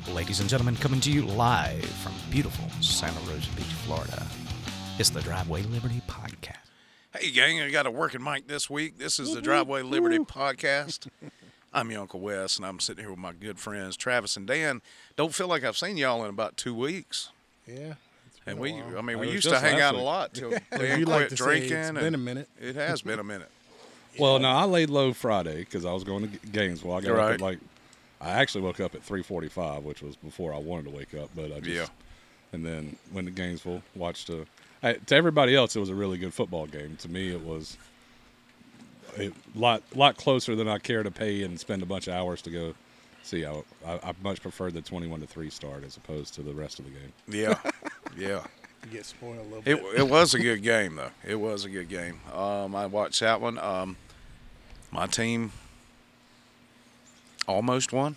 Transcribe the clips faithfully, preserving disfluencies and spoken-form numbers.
Ladies and gentlemen, coming to you live from beautiful Santa Rosa Beach, Florida. It's the Driveway Liberty Podcast. Hey, gang, I got a working mic this week. This is the Driveway Liberty Podcast. I'm your Uncle Wes, and I'm sitting here with my good friends, Travis and Dan. Don't feel like I've seen y'all in about two weeks. Yeah. And we, I mean, I we was used to just hang last out week. a lot till As Dan you quit like to say, drinking. it's and been a minute. It has been a minute. Well, no, I laid low Friday because I was going to Gainesville. I got up Right. at like, I actually woke up at three forty-five, which was before I wanted to wake up. But I just, Yeah. and then went to Gainesville, watched a. I, to everybody else, it was a really good football game. To me, it was a lot lot closer than I care to pay and spend a bunch of hours to go see. I, I, I much preferred the twenty-one to three start as opposed to the rest of the game. Yeah, yeah. You get spoiled a little It bit. it was a good game, though. It was a good game. Um, I watched that one. Um, my team almost won.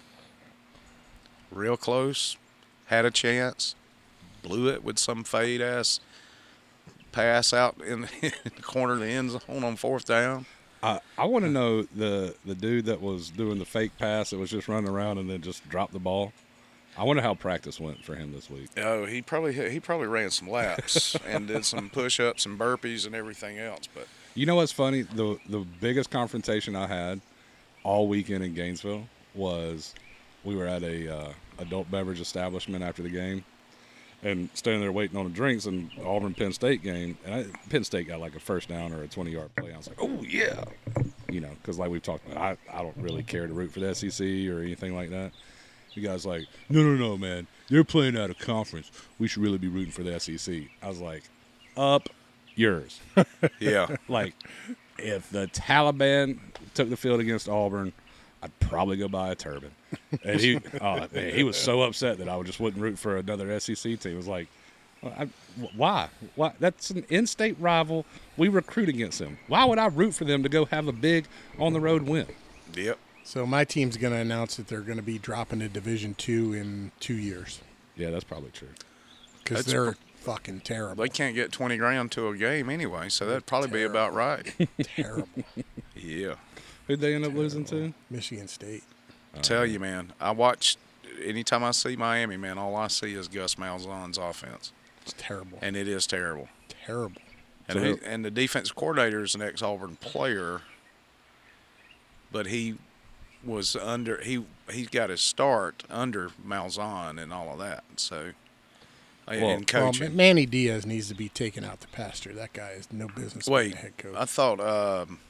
Real close. Had a chance. Blew it with some fade-ass pass out in, in the corner of the end zone on fourth down. I, I want to know the the dude that was doing the fake pass that was just running around and then just dropped the ball. I wonder how practice went for him this week. Oh, he probably he probably ran some laps and did some push-ups and burpees and everything else. But You know what's funny? The the biggest confrontation I had all weekend in Gainesville was we were at a uh, adult beverage establishment after the game and standing there waiting on the drinks, and Auburn Penn State game, and I, Penn State got like a first down or a twenty-yard play. I was like, oh, yeah. You know, because like we've talked about, I, I don't really care to root for the S E C or anything like that. You guys like, no, no, no, man. They're playing out of conference. We should really be rooting for the S E C. I was like, up yours. yeah, Like, if the Taliban took the field against Auburn, I'd probably go buy a turban. And he, oh man, he was so upset that I just wouldn't root for another S E C team. It was like, well, I, why? Why? That's an in-state rival. We recruit against them. Why would I root for them to go have a big on-the-road win? yep. So my team's going to announce that they're going to be dropping to Division Two in two years Yeah, that's probably true. because That's they're fucking terrible. They can't get twenty grand to a game anyway, so that'd probably be about right. terrible. Yeah. Who'd they end up losing to? Michigan State. Tell you, man, I watch, anytime I see Miami, man, all I see is Gus Malzahn's offense, It's terrible. and it is terrible. terrible. And, So- he, and the defensive coordinator is an ex-Auburn player, but he was under, he, he got his start under Malzahn and all of that, so, and Well- Well, coaching. Ma- Manny Diaz needs to be taken out to pasture. That guy has no business being Wait, a head coach. I thought, um,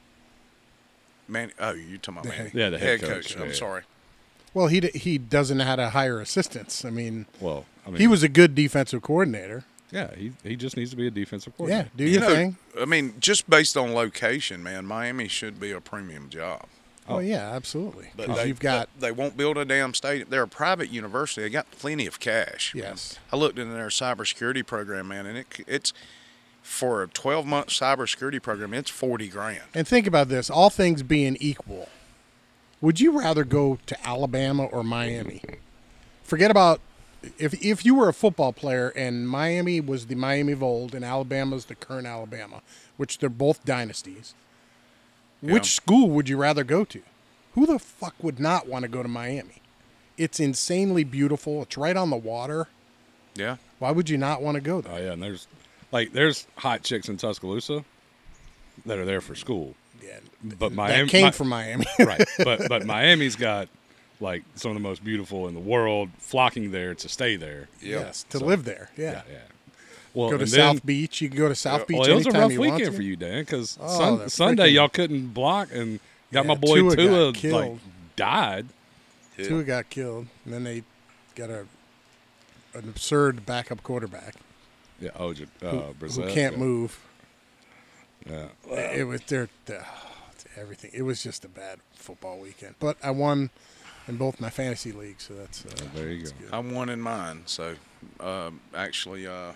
man, oh, you're talking about The Manny. head- Yeah, the head coach. coach, I'm yeah, yeah. sorry. well, he d- he doesn't know how to hire assistants. I mean, Well, I mean, he was a good defensive coordinator. Yeah, he he just needs to be a defensive Yeah, coordinator. do You your know, thing. I mean, just based on location, man, Miami should be a premium job. Oh, yeah, absolutely. But 'Cause they, you've got but they won't build a damn stadium. They're a private university. They got plenty of cash. Yes. I looked into their cybersecurity program, man, and it it's for a twelve month cybersecurity program. It's forty grand. And think about this: all things being equal, would you rather go to Alabama or Miami? Forget about if if you were a football player and Miami was the Miami of old and Alabama's the current Alabama, which they're both dynasties. Which Yeah. school would you rather go to? Who the fuck would not want to go to Miami? It's insanely beautiful. It's right on the water. Yeah. Why would you not want to go there? Oh yeah, and there's like there's hot chicks in Tuscaloosa that are there for school, Yeah, but Miami that came Mi- from Miami. right. But but Miami's got like some of the most beautiful in the world flocking there to stay there. Yeah. Yes, to So- live there. Yeah. Yeah, yeah. Well, Go to and South then, Beach. You can go to South Beach well, it was a anytime rough you want weekend to. for you, Dan, because Oh, the Sunday freaking- y'all couldn't block and got Yeah, my boy Tua Tua, got like killed. died. Yeah. Tua got killed, and then they got a an absurd backup quarterback Yeah, oh, J- uh, who, Brissett, who can't yeah. move. Yeah. It was their everything. It was just a bad football weekend. But I won in both my fantasy leagues, so that's uh, There you go. that's good. I won in mine. So um, actually, uh,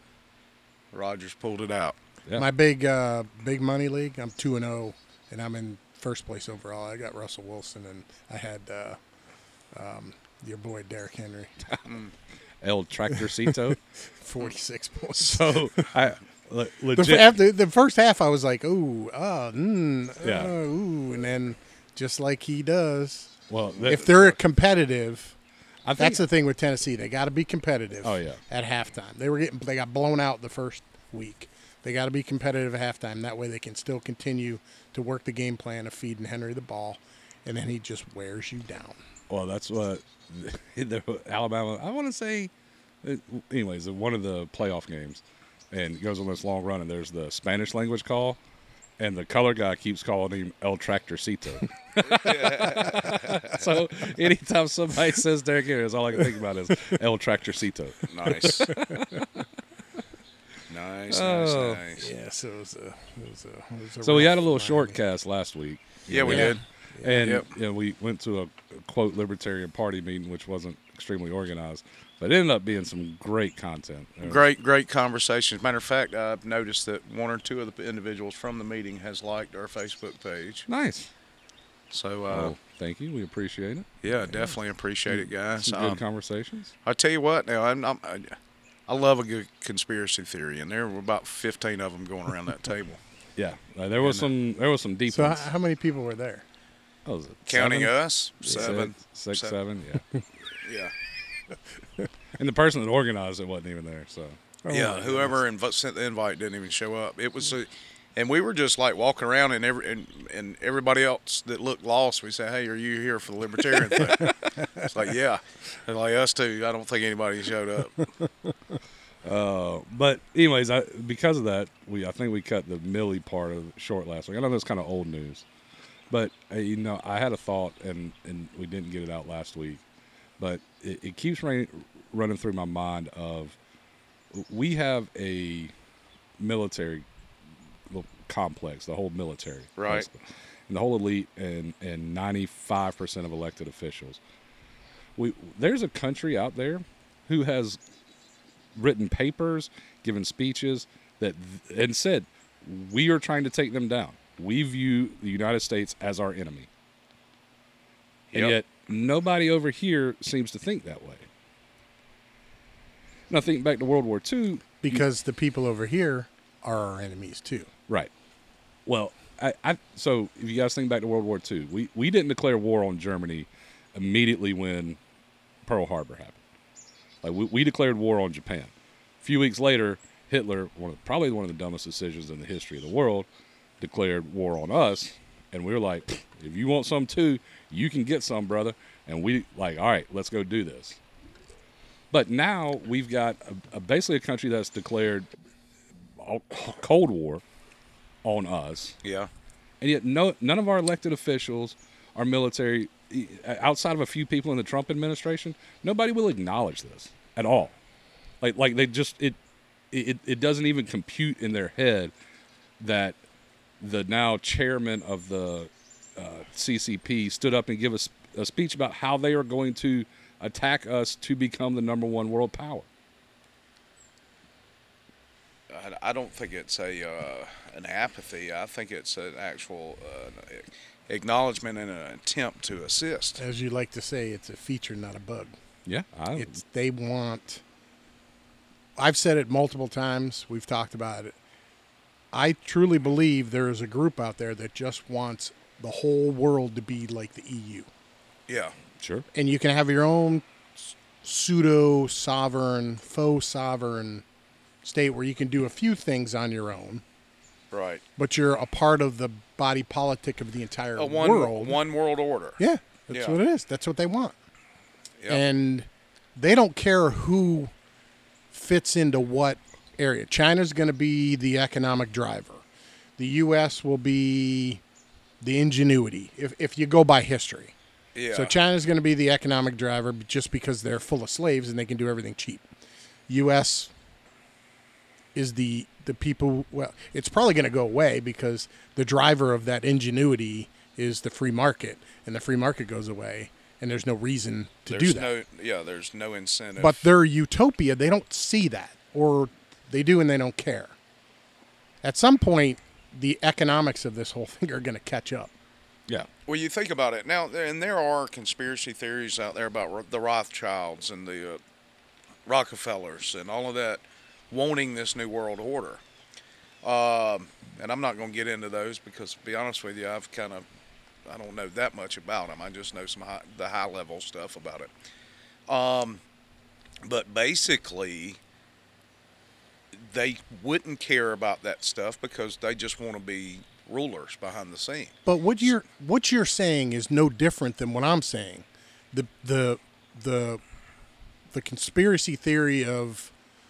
Rogers pulled it out. Yeah. My big uh, big money league. I'm two and zero, and I'm in first place overall. I got Russell Wilson, and I had uh, um, your boy Derrick Henry, El Tractorcito. forty-six points. So I le- The, legit. f- after the first half, I was like, "Ooh, ah, mm, Yeah. uh, ooh," and then just like he does, well, that, if they're competitive, I think, That's the thing with Tennessee. They got to be competitive. Oh, yeah. At halftime, they were getting they got blown out the first week. They got to be competitive at halftime. That way, they can still continue to work the game plan of feeding Henry the ball, and then he just wears you down. Well, that's what Alabama. I want to say, anyways, one of the playoff games, and goes on this long run, and there's the Spanish language call, and the color guy keeps calling him El Tractorcito. So anytime somebody says Derek Henry, that's all I can think about is El Tractorcito. Nice. Nice, Oh. nice, nice. Yeah, so it was a. It was a, it was a So we had a rough little Miami. short cast last week. Yeah, we Yeah. did. And Yep. you know, we went to a quote libertarian party meeting, which wasn't extremely organized, but it ended up being some great content. There was- Great, great conversations. Matter of fact, I've noticed that one or two of the individuals from the meeting has liked our Facebook page. Nice. So, uh, Well, thank you. We appreciate it. yeah, definitely appreciate it, guys. Some good Um, conversations. I tell you what, now I'm, I'm, I, I love a good conspiracy theory, and there were about fifteen of them going around that table, Yeah, uh, there was some. There was some deep So, ones. how, how many people were there? What was it, counting seven? us seven, Six, six, seven. seven, yeah. Yeah, And the person that organized it wasn't even there. So Oh, yeah. my Whoever inv- sent the invite didn't even show up. It was, a, and we were just like walking around, and every and, and everybody else that looked lost, we said, "Hey, are you here for the libertarian thing?" It's like, yeah, and like us too. I don't think anybody showed up. Uh, but anyways, I, because of that, we I think we cut the Millie part of short last week. I know that's kind of old news, but uh, you know, I had a thought, and, and we didn't get it out last week, but it, it keeps running running through my mind of we have a military complex, the whole military, Right. basically, and the whole elite, and and ninety-five percent of elected officials. We there's a country out there who has written papers, given speeches that and said we are trying to take them down. We view the United States as our enemy. And Yep. yet nobody over here seems to think that way. Now think back to World War Two. Because the people over here are our enemies too. Right. Well, I, I so if you guys think back to World War Two, we, we didn't declare war on Germany immediately when Pearl Harbor happened. Like we, we declared war on Japan. A few weeks later, Hitler, one of, probably one of the dumbest decisions in the history of the world, declared war on us, and we were like, if you want some too, you can get some, brother. And we like, all right, let's go do this. But now we've got a, a, basically a country that's declared a Cold War on us, Yeah, and yet no, none of our elected officials, our military, outside of a few people in the Trump administration, nobody will acknowledge this at all. Like, like they just it, it, it doesn't even compute in their head that the now chairman of the uh, C C P stood up and give us a, a speech about how they are going to attack us to become the number one world power. I, I don't think it's a uh, an apathy. I think it's an actual uh, acknowledgement and an attempt to assist. As you like to say, it's a feature, not a bug. Yeah, I, It's they want. I've said it multiple times. We've talked about it. I truly believe there is a group out there that just wants the whole world to be like the E U. Yeah, sure. And you can have your own pseudo sovereign, faux sovereign state where you can do a few things on your own, right. but you're a part of the body politic of the entire A one world. one world order. Yeah, that's Yeah. what it is. That's what they want. Yeah. And they don't care who fits into what area. China's going to be the economic driver. The U S will be the ingenuity, if, if you go by history. yeah. So China's going to be the economic driver just because they're full of slaves and they can do everything cheap. U S is the the people, well, it's probably going to go away because the driver of that ingenuity is the free market, and the free market goes away, and there's no reason to there's do that. no yeah. There's no incentive. But their utopia, they don't see that, or they do and they don't care. At some point, the economics of this whole thing are going to catch up. Yeah. Well, you think about it now, and there are conspiracy theories out there about Ro- the Rothschilds and the uh, Rockefellers and all of that wanting this new world order. Um, and I'm not going to get into those because, to be honest with you, I've kind of I don't know that much about them. I just know some high, the high level stuff about it. Um, but basically, they wouldn't care about that stuff because they just want to be rulers behind the scene. But what you're what you're saying is no different than what I'm saying. The the the the conspiracy theory of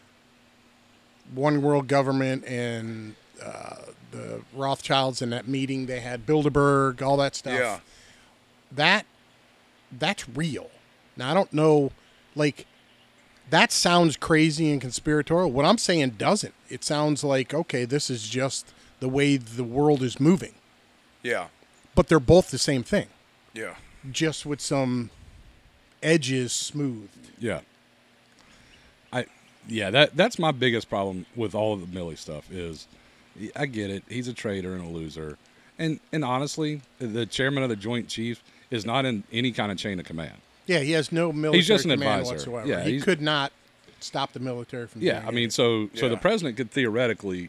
one world government and uh, the Rothschilds and that meeting they had, Bilderberg, all that stuff. Yeah. That that's real. Now I don't know, like that sounds crazy and conspiratorial. What I'm saying doesn't. It sounds like okay, this is just the way the world is moving. Yeah. But they're both the same thing, Yeah. just with some edges smoothed. Yeah. I yeah, that that's my biggest problem with all of the Millie stuff is I get it. He's a traitor and a loser. And and honestly, the chairman of the Joint Chiefs is not in any kind of chain of command. Yeah, he has no military He's just an command advisor. whatsoever. Yeah, he he's- could not stop the military from Yeah, doing I mean, anything. so so the Yeah. president could theoretically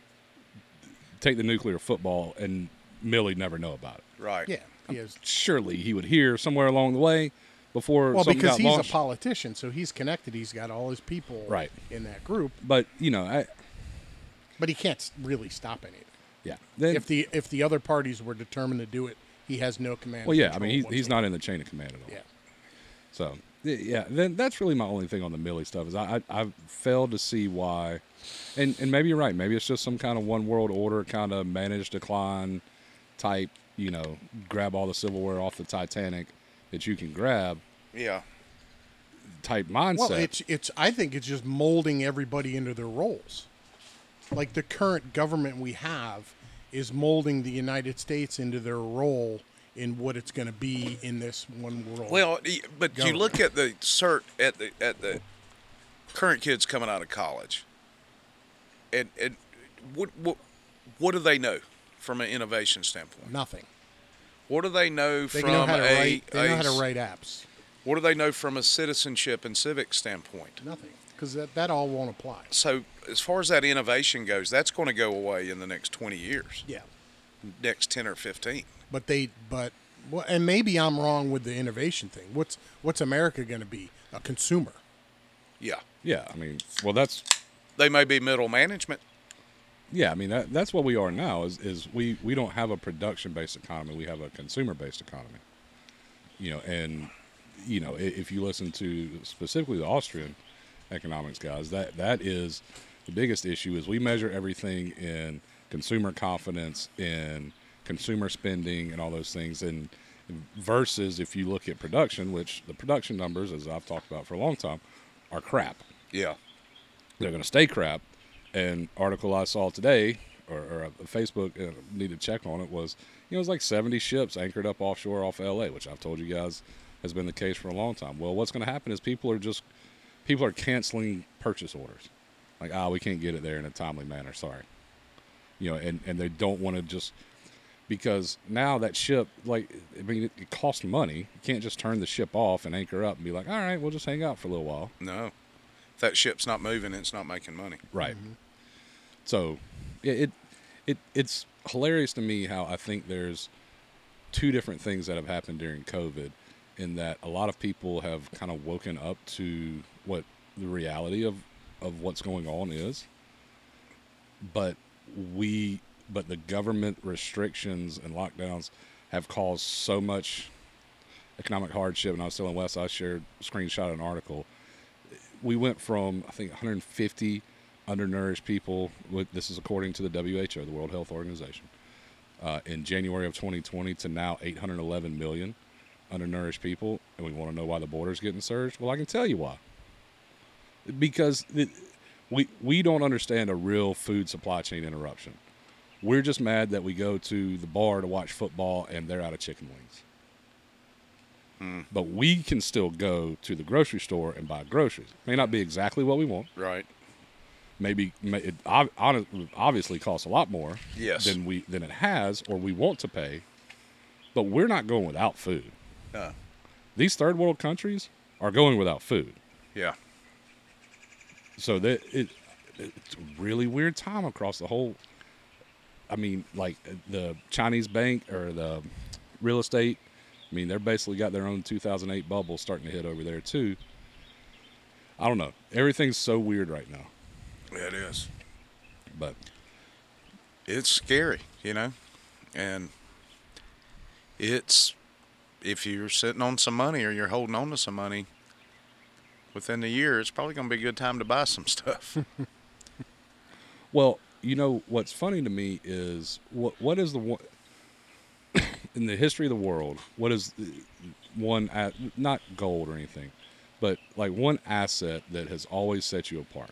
take the nuclear football and Millie'd never know about it. Right. Yeah, he has. Surely he would hear somewhere along the way before Well, something because got he's launched. a politician, so he's connected. He's got all his people Right. in that group, But you know, I, but he can't s- really stop anything. yeah. Then, If the if the other parties were determined to do it, he has no command. well, or yeah. I control mean, he's he's whatsoever. not in the chain of command at all. Yeah. So y- yeah, then that's really my only thing on the Millie stuff is I, I I've failed to see why, and and maybe you're right. Maybe it's just some kind of one world order kind of managed decline type. You know, grab all the silverware off the Titanic that you can grab Yeah. type mindset. Well, it's it's. I think it's just molding everybody into their roles. Like the current government we have is molding the United States into their role in what it's going to be in this one world. Well, y- but you Government. look at the cert at the at the current kids coming out of college, and and what what what do they know from an innovation standpoint? nothing. What do they know They from know how to a, write. They know a how to s- write apps. What do they know from a citizenship and civic standpoint? Nothing, because that, that all won't apply. So as far as that innovation goes, that's going to go away in the next twenty years, Yeah, next ten or fifteen. but they but well, and maybe I'm wrong with the innovation thing. What's what's America going to be? A consumer. Yeah, yeah. I mean, well, that's they may be middle management. yeah. I mean, that that's what we are now. Is is we we don't have a production based economy. We have a consumer based economy. You know, and you know, i- if you listen to specifically the Austrian economics guys, that that is the biggest issue. Is we measure everything in consumer confidence, in consumer spending, and all those things, and versus if you look at production, which the production numbers, as I've talked about for a long time, are crap. Yeah, They're going to stay crap. And article I saw today, or, or a Facebook uh, need to check on it, was you know it was like seventy ships anchored up offshore off L A, which I've told you guys has been the case for a long time. Well, what's going to happen is people are just people are canceling purchase orders, like ah, we can't get it there in a timely manner. Sorry, you know, and and they don't want to just because now that ship, like I mean, it, it costs money. You can't just turn the ship off and anchor up and be like, all right, we'll just hang out for a little while. no. If that ship's not moving, it's not making money. Right. So, it, it it it's hilarious to me how I think there's two different things that have happened during COVID, in that a lot of people have kind of woken up to what the reality of of what's going on is, but we but the government restrictions and lockdowns have caused so much economic hardship. And I was telling Wes, I shared a screenshot of an article. We went from I think one hundred fifty undernourished people. With, this is according to the W H O, the World Health Organization, uh, in January of twenty twenty to now eight hundred eleven million undernourished people. And we want to know why the border's getting surged. Well, I can tell you why. Because it, we we don't understand a real food supply chain interruption. We're just mad that we go to the bar to watch football and they're out of chicken wings. But we can still go to the grocery store and buy groceries. May not be exactly what we want. Right. Maybe may, it ob- hon- obviously costs a lot more Yes. than we than it has or we want to pay. But we're not going without food. Uh, These third world countries are going without food. yeah. So that it it's a really weird time across the whole. I mean, like the Chinese bank or the real estate. I mean, they're basically got their own two thousand eight bubble starting to hit over there too. I don't know. Everything's so weird right now. Yeah, it is. But It's scary, you know, and it's if you're sitting on some money or you're holding on to some money within the year, it's probably going to be a good time to buy some stuff. well, you know what's funny to me is what what is the one in the history of the world? What is the one a- not gold or anything, but like one asset that has always set you apart?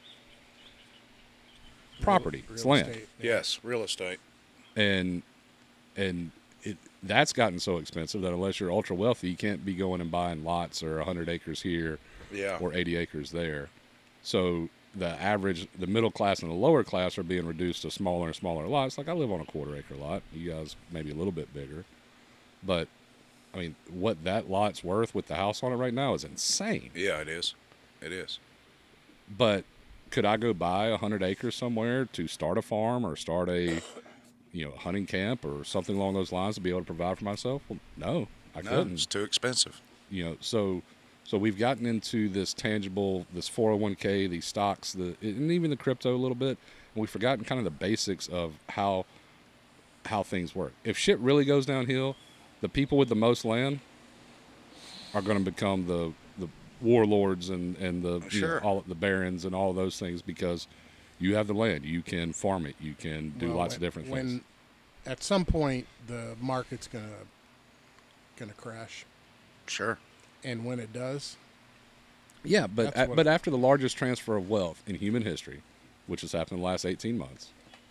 Property, Real it's land. estate, yeah. Yes, real estate. and and it that's gotten so expensive that unless you're ultra wealthy, you can't be going and buying lots or one hundred acres here Yeah. or eighty acres there. So the average, the middle class and the lower class are being reduced to smaller and smaller lots. Like I live on a quarter acre lot. You guys maybe a little bit bigger, but I mean, what that lot's worth with the house on it right now is insane. Yeah, it is. It is. But could I go buy a hundred acres somewhere to start a farm or start a, you know, hunting camp or something along those lines to be able to provide for myself? Well, no, I No, couldn't. it's too expensive. You know, so so we've gotten into this tangible, this four oh one k, these stocks, the and even the crypto a little bit, and we've forgotten kind of the basics of how how things work. If shit really goes downhill, the people with the most land are going to become the the warlords and and the you know, Sure. all the barons and all those things because you have the land, you can farm it, you can do Well, lots when- of different when, things. At some point, the market's gonna gonna crash, Sure. and when it does, Yeah, but That's a, what- but after the largest transfer of wealth in human history, which has happened in the last eighteen months,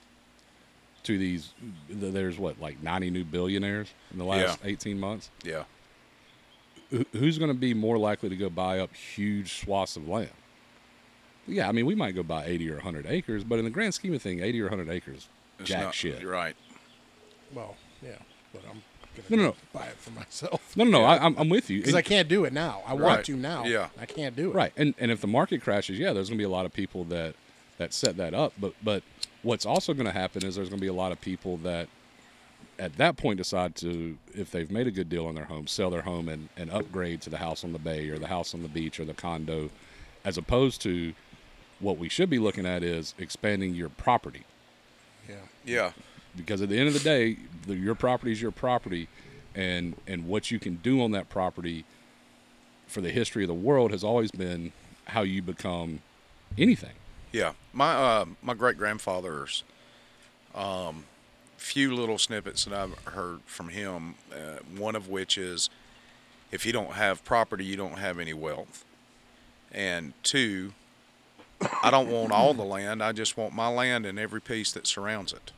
to these, th- there's what, like ninety new billionaires in the last Yeah. eighteen months? Yeah. Who- Who's going to be more likely to go buy up huge swaths of land? Yeah, I mean, we might go buy eighty or one hundred acres, but in the grand scheme of things, eighty or one hundred acres, It's jack not, shit. You're right. well, yeah, but I'm gonna No, no, no. buy it for myself No, no, no, Yeah. I, I'm, I'm with you. because And- I can't do it now. I Right. want to now. Yeah. I can't do it. Right, and and if the market crashes, yeah, there's going to be a lot of people that that set that up. But but what's also going to happen is there's going to be a lot of people that at that point decide to, if they've made a good deal on their home, sell their home and, and upgrade to the house on the bay or the house on the beach or the condo, as opposed to what we should be looking at is expanding your property. Yeah. Yeah. Because at the end of the day, the, your property is your property, and and what you can do on that property for the history of the world has always been how you become anything. Yeah. My uh, my great grandfather's um, few little snippets that I've heard from him. Uh, one of which is, if you don't have property, you don't have any wealth. And two, I don't want all the land. I just want my land and every piece that surrounds it.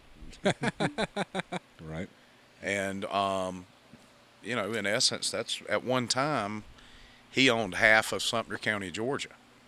Right. And, um, you know, in essence, that's at one time he owned half of Sumter County, Georgia.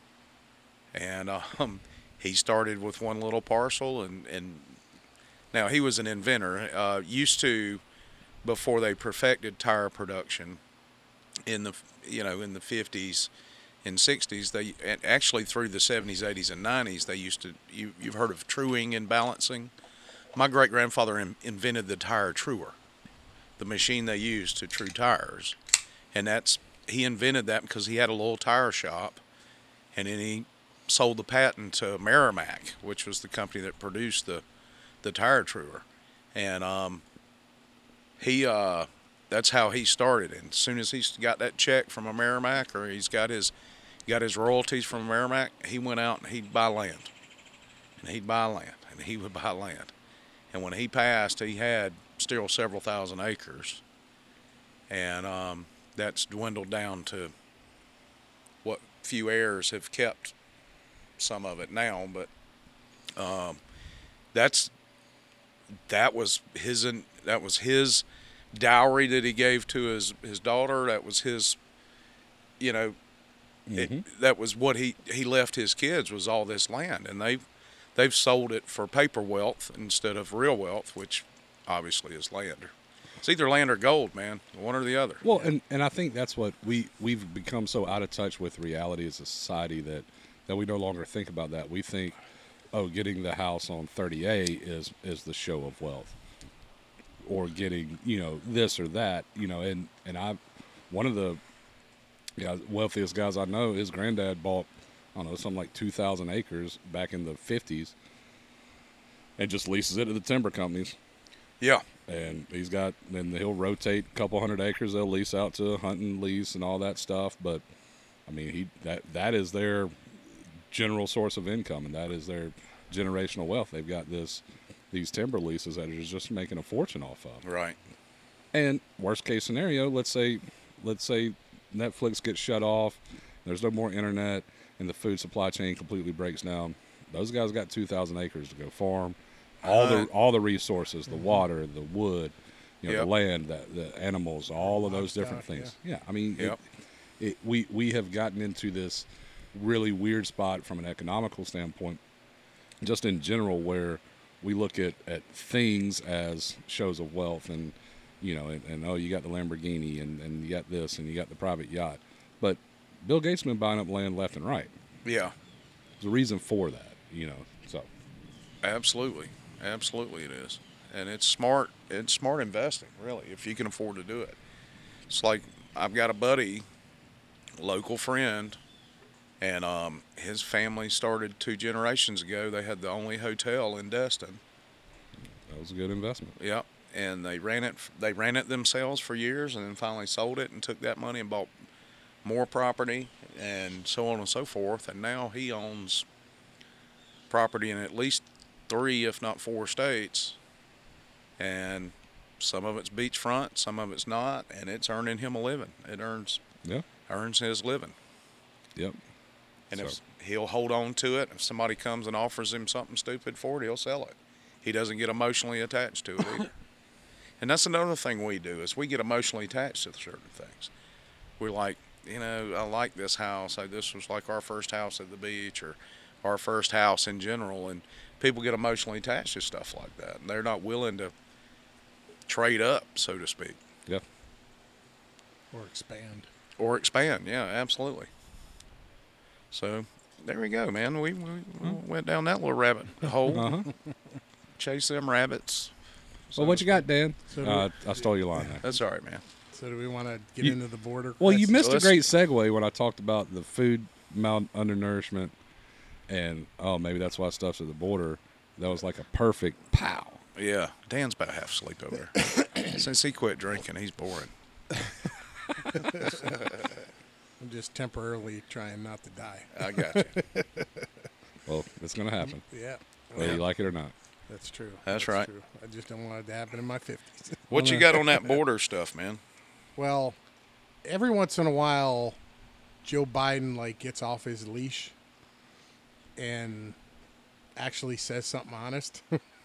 And um, he started with one little parcel. And, and now he was an inventor. Uh, used to, before they perfected tire production in the, you know, in the fifties and sixties, they and actually through the seventies, eighties, and nineties, they used to, you, you've heard of truing and balancing. My great-grandfather in, invented the tire truer, the machine they used to true tires. And that's, he invented that because he had a little tire shop, and then he sold the patent to Merrimack, which was the company that produced the, the tire truer. And um, he, uh, that's how he started. And as soon as he's got that check from a Merrimack, or he's got his, got his royalties from Merrimack, he went out and he'd buy land. And he'd buy land, and he would buy land. And when he passed, he had still several thousand acres. And um, that's dwindled down to what few heirs have kept some of it now. But um, that's that was his that was his dowry that he gave to his, his daughter. That was his, you know, it, that was what he, he left his kids, was all this land. And they've They've sold it for paper wealth instead of real wealth, which obviously is land. It's either land or gold, man. One or the other. Well, and, and I think that's what we, we've become so out of touch with reality as a society that, that we no longer think about that. We think, oh, getting the house on thirty A is, is the show of wealth. Or getting, you know, this or that, you know, and, and I, one of the, Yeah, wealthiest guys I know, his granddad bought, I don't know, something like two thousand acres back in the fifties and just leases it to the timber companies. Yeah. And he's got, then he'll rotate a couple hundred acres. They'll lease out to hunting lease and all that stuff. But I mean, he that that is their general source of income, and that is their generational wealth. They've got this these timber leases that are just making a fortune off of. Right. And worst case scenario, let's say let's say Netflix gets shut off, there's no more internet, and the food supply chain completely breaks down. Those guys got two thousand acres to go farm. All the all the resources, the water, the wood, you know, Yep. the land, the, the animals, all of those Stuff, different things. yeah. Yeah, I mean, Yep. it, it, we we have gotten into this really weird spot from an economical standpoint, just in general, where we look at, at things as shows of wealth, and you know, and, and oh, you got the Lamborghini, and, and you got this, and you got the private yacht, but Bill Gates has been buying up land left and right. Yeah. There's a reason for that, you know. So Absolutely. Absolutely it is. And it's smart. It's smart investing, really, if you can afford to do it. It's like I've got a buddy, local friend, and um, his family started two generations ago. They had the only hotel in Destin. that was a good investment. Yep. And they ran it. They ran it themselves for years, and then finally sold it and took that money and bought more property and so on and so forth. And now he owns property in at least three, if not four states. And some of it's beachfront, some of it's not, and it's earning him a living. It earns Yeah. earns his living. Yep. And So- if he'll hold on to it, if somebody comes and offers him something stupid for it, he'll sell it. He doesn't get emotionally attached to it either. And that's another thing we do, is we get emotionally attached to certain things. We're like, you know, I like this house. I, this was like our first house at the beach, or our first house in general. And people get emotionally attached to stuff like that. And they're not willing to trade up, so to speak. Yeah. Or expand. Or expand. Yeah, absolutely. So there we go, man. We, we, we went down that little rabbit hole. Uh-huh. Chase them rabbits. Well, what you got, Dan? So Uh, I stole your line there. That's all right, man. So do we want to get You- into the border? Well, you questions? missed a let's- great segue when I talked about the food mal undernourishment, and oh, maybe that's why stuff's at the border. That was like a perfect pow. Yeah, Dan's about half asleep over there. Since he quit drinking, he's boring. I'm just temporarily trying not to die. I got you. Well, it's gonna happen, Yeah, whether you like it or not. that's true. That's right. True. I just don't want it to happen in my fifties. What you got on that border stuff, man? Well, every once in a while, Joe Biden like gets off his leash and actually says something honest.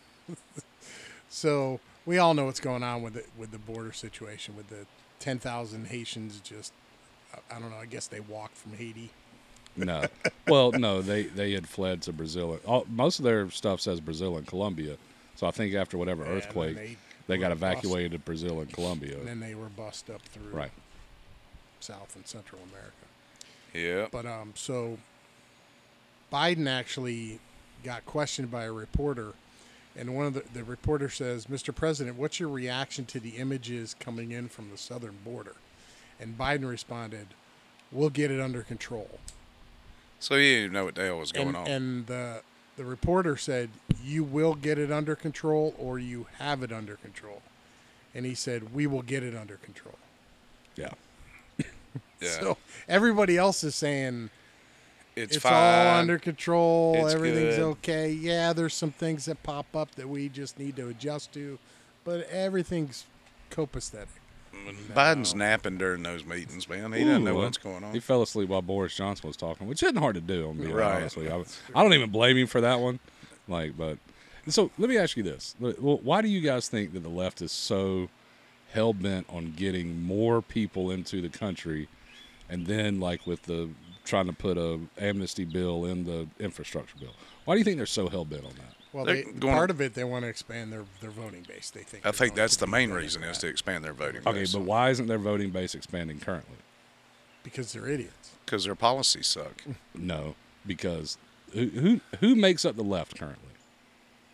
So we all know what's going on with the with the border situation, with the ten thousand Haitians. Just I- I don't know. I guess they walked from Haiti. No, well, no, they they had fled to Brazil. All, most of their stuff says Brazil and Colombia. So I think after whatever Yeah, and earthquake, then they, got were bust- evacuated to Brazil and Colombia. And then they were bussed up through Right. South and Central America. Yeah. But um, so Biden actually got questioned by a reporter, and one of the the reporter says, "Mister President, what's your reaction to the images coming in from the southern border?" And Biden responded, "We'll get it under control." So you didn't even know what the hell was going and, on. And the the reporter said, "You will get it under control, or you have it under control." And he said, "We will get it under control." Yeah. yeah. So everybody else is saying it's it's fine. all under control. It's Everything's good. okay. Yeah, there's some things that pop up that we just need to adjust to, but everything's copacetic. Biden's napping during those meetings, man. He doesn't know Ooh, what's going on. He fell asleep while Boris Johnson was talking, which isn't hard to do. I'm being Right. honest with you. I, I don't even blame him for that one. Like, but so let me ask you this: Well, why do you guys think that the left is so hell bent on getting more people into the country, and then like with the trying to put a amnesty bill in the infrastructure bill? Why do you think they're so hell bent on that? Well, They're they, going- part of it, they want to expand their, their voting base. They think. I they're think going that's to the do main better reason than is that to expand their voting Okay, base. but why isn't their voting base expanding currently? because they're idiots. Because their policies suck. No, because who who who makes up the left currently?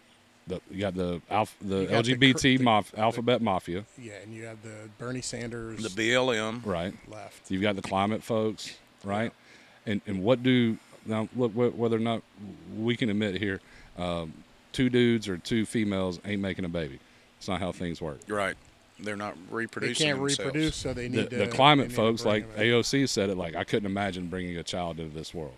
the you got the alpha, the You got L G B T the cr- maf- alphabet mafia, Yeah, and you have the Bernie Sanders The B L M. right? left. You've got the climate folks, right? And and what do now? Look, wh- whether or not we can admit here, um, two dudes or two females ain't making a baby. It's not how things work. Right. They're not They reproducing can't themselves. reproduce, so they The, need to. the climate they need to folks, bring like them in. A O C said it, like I couldn't imagine bringing a child into this world.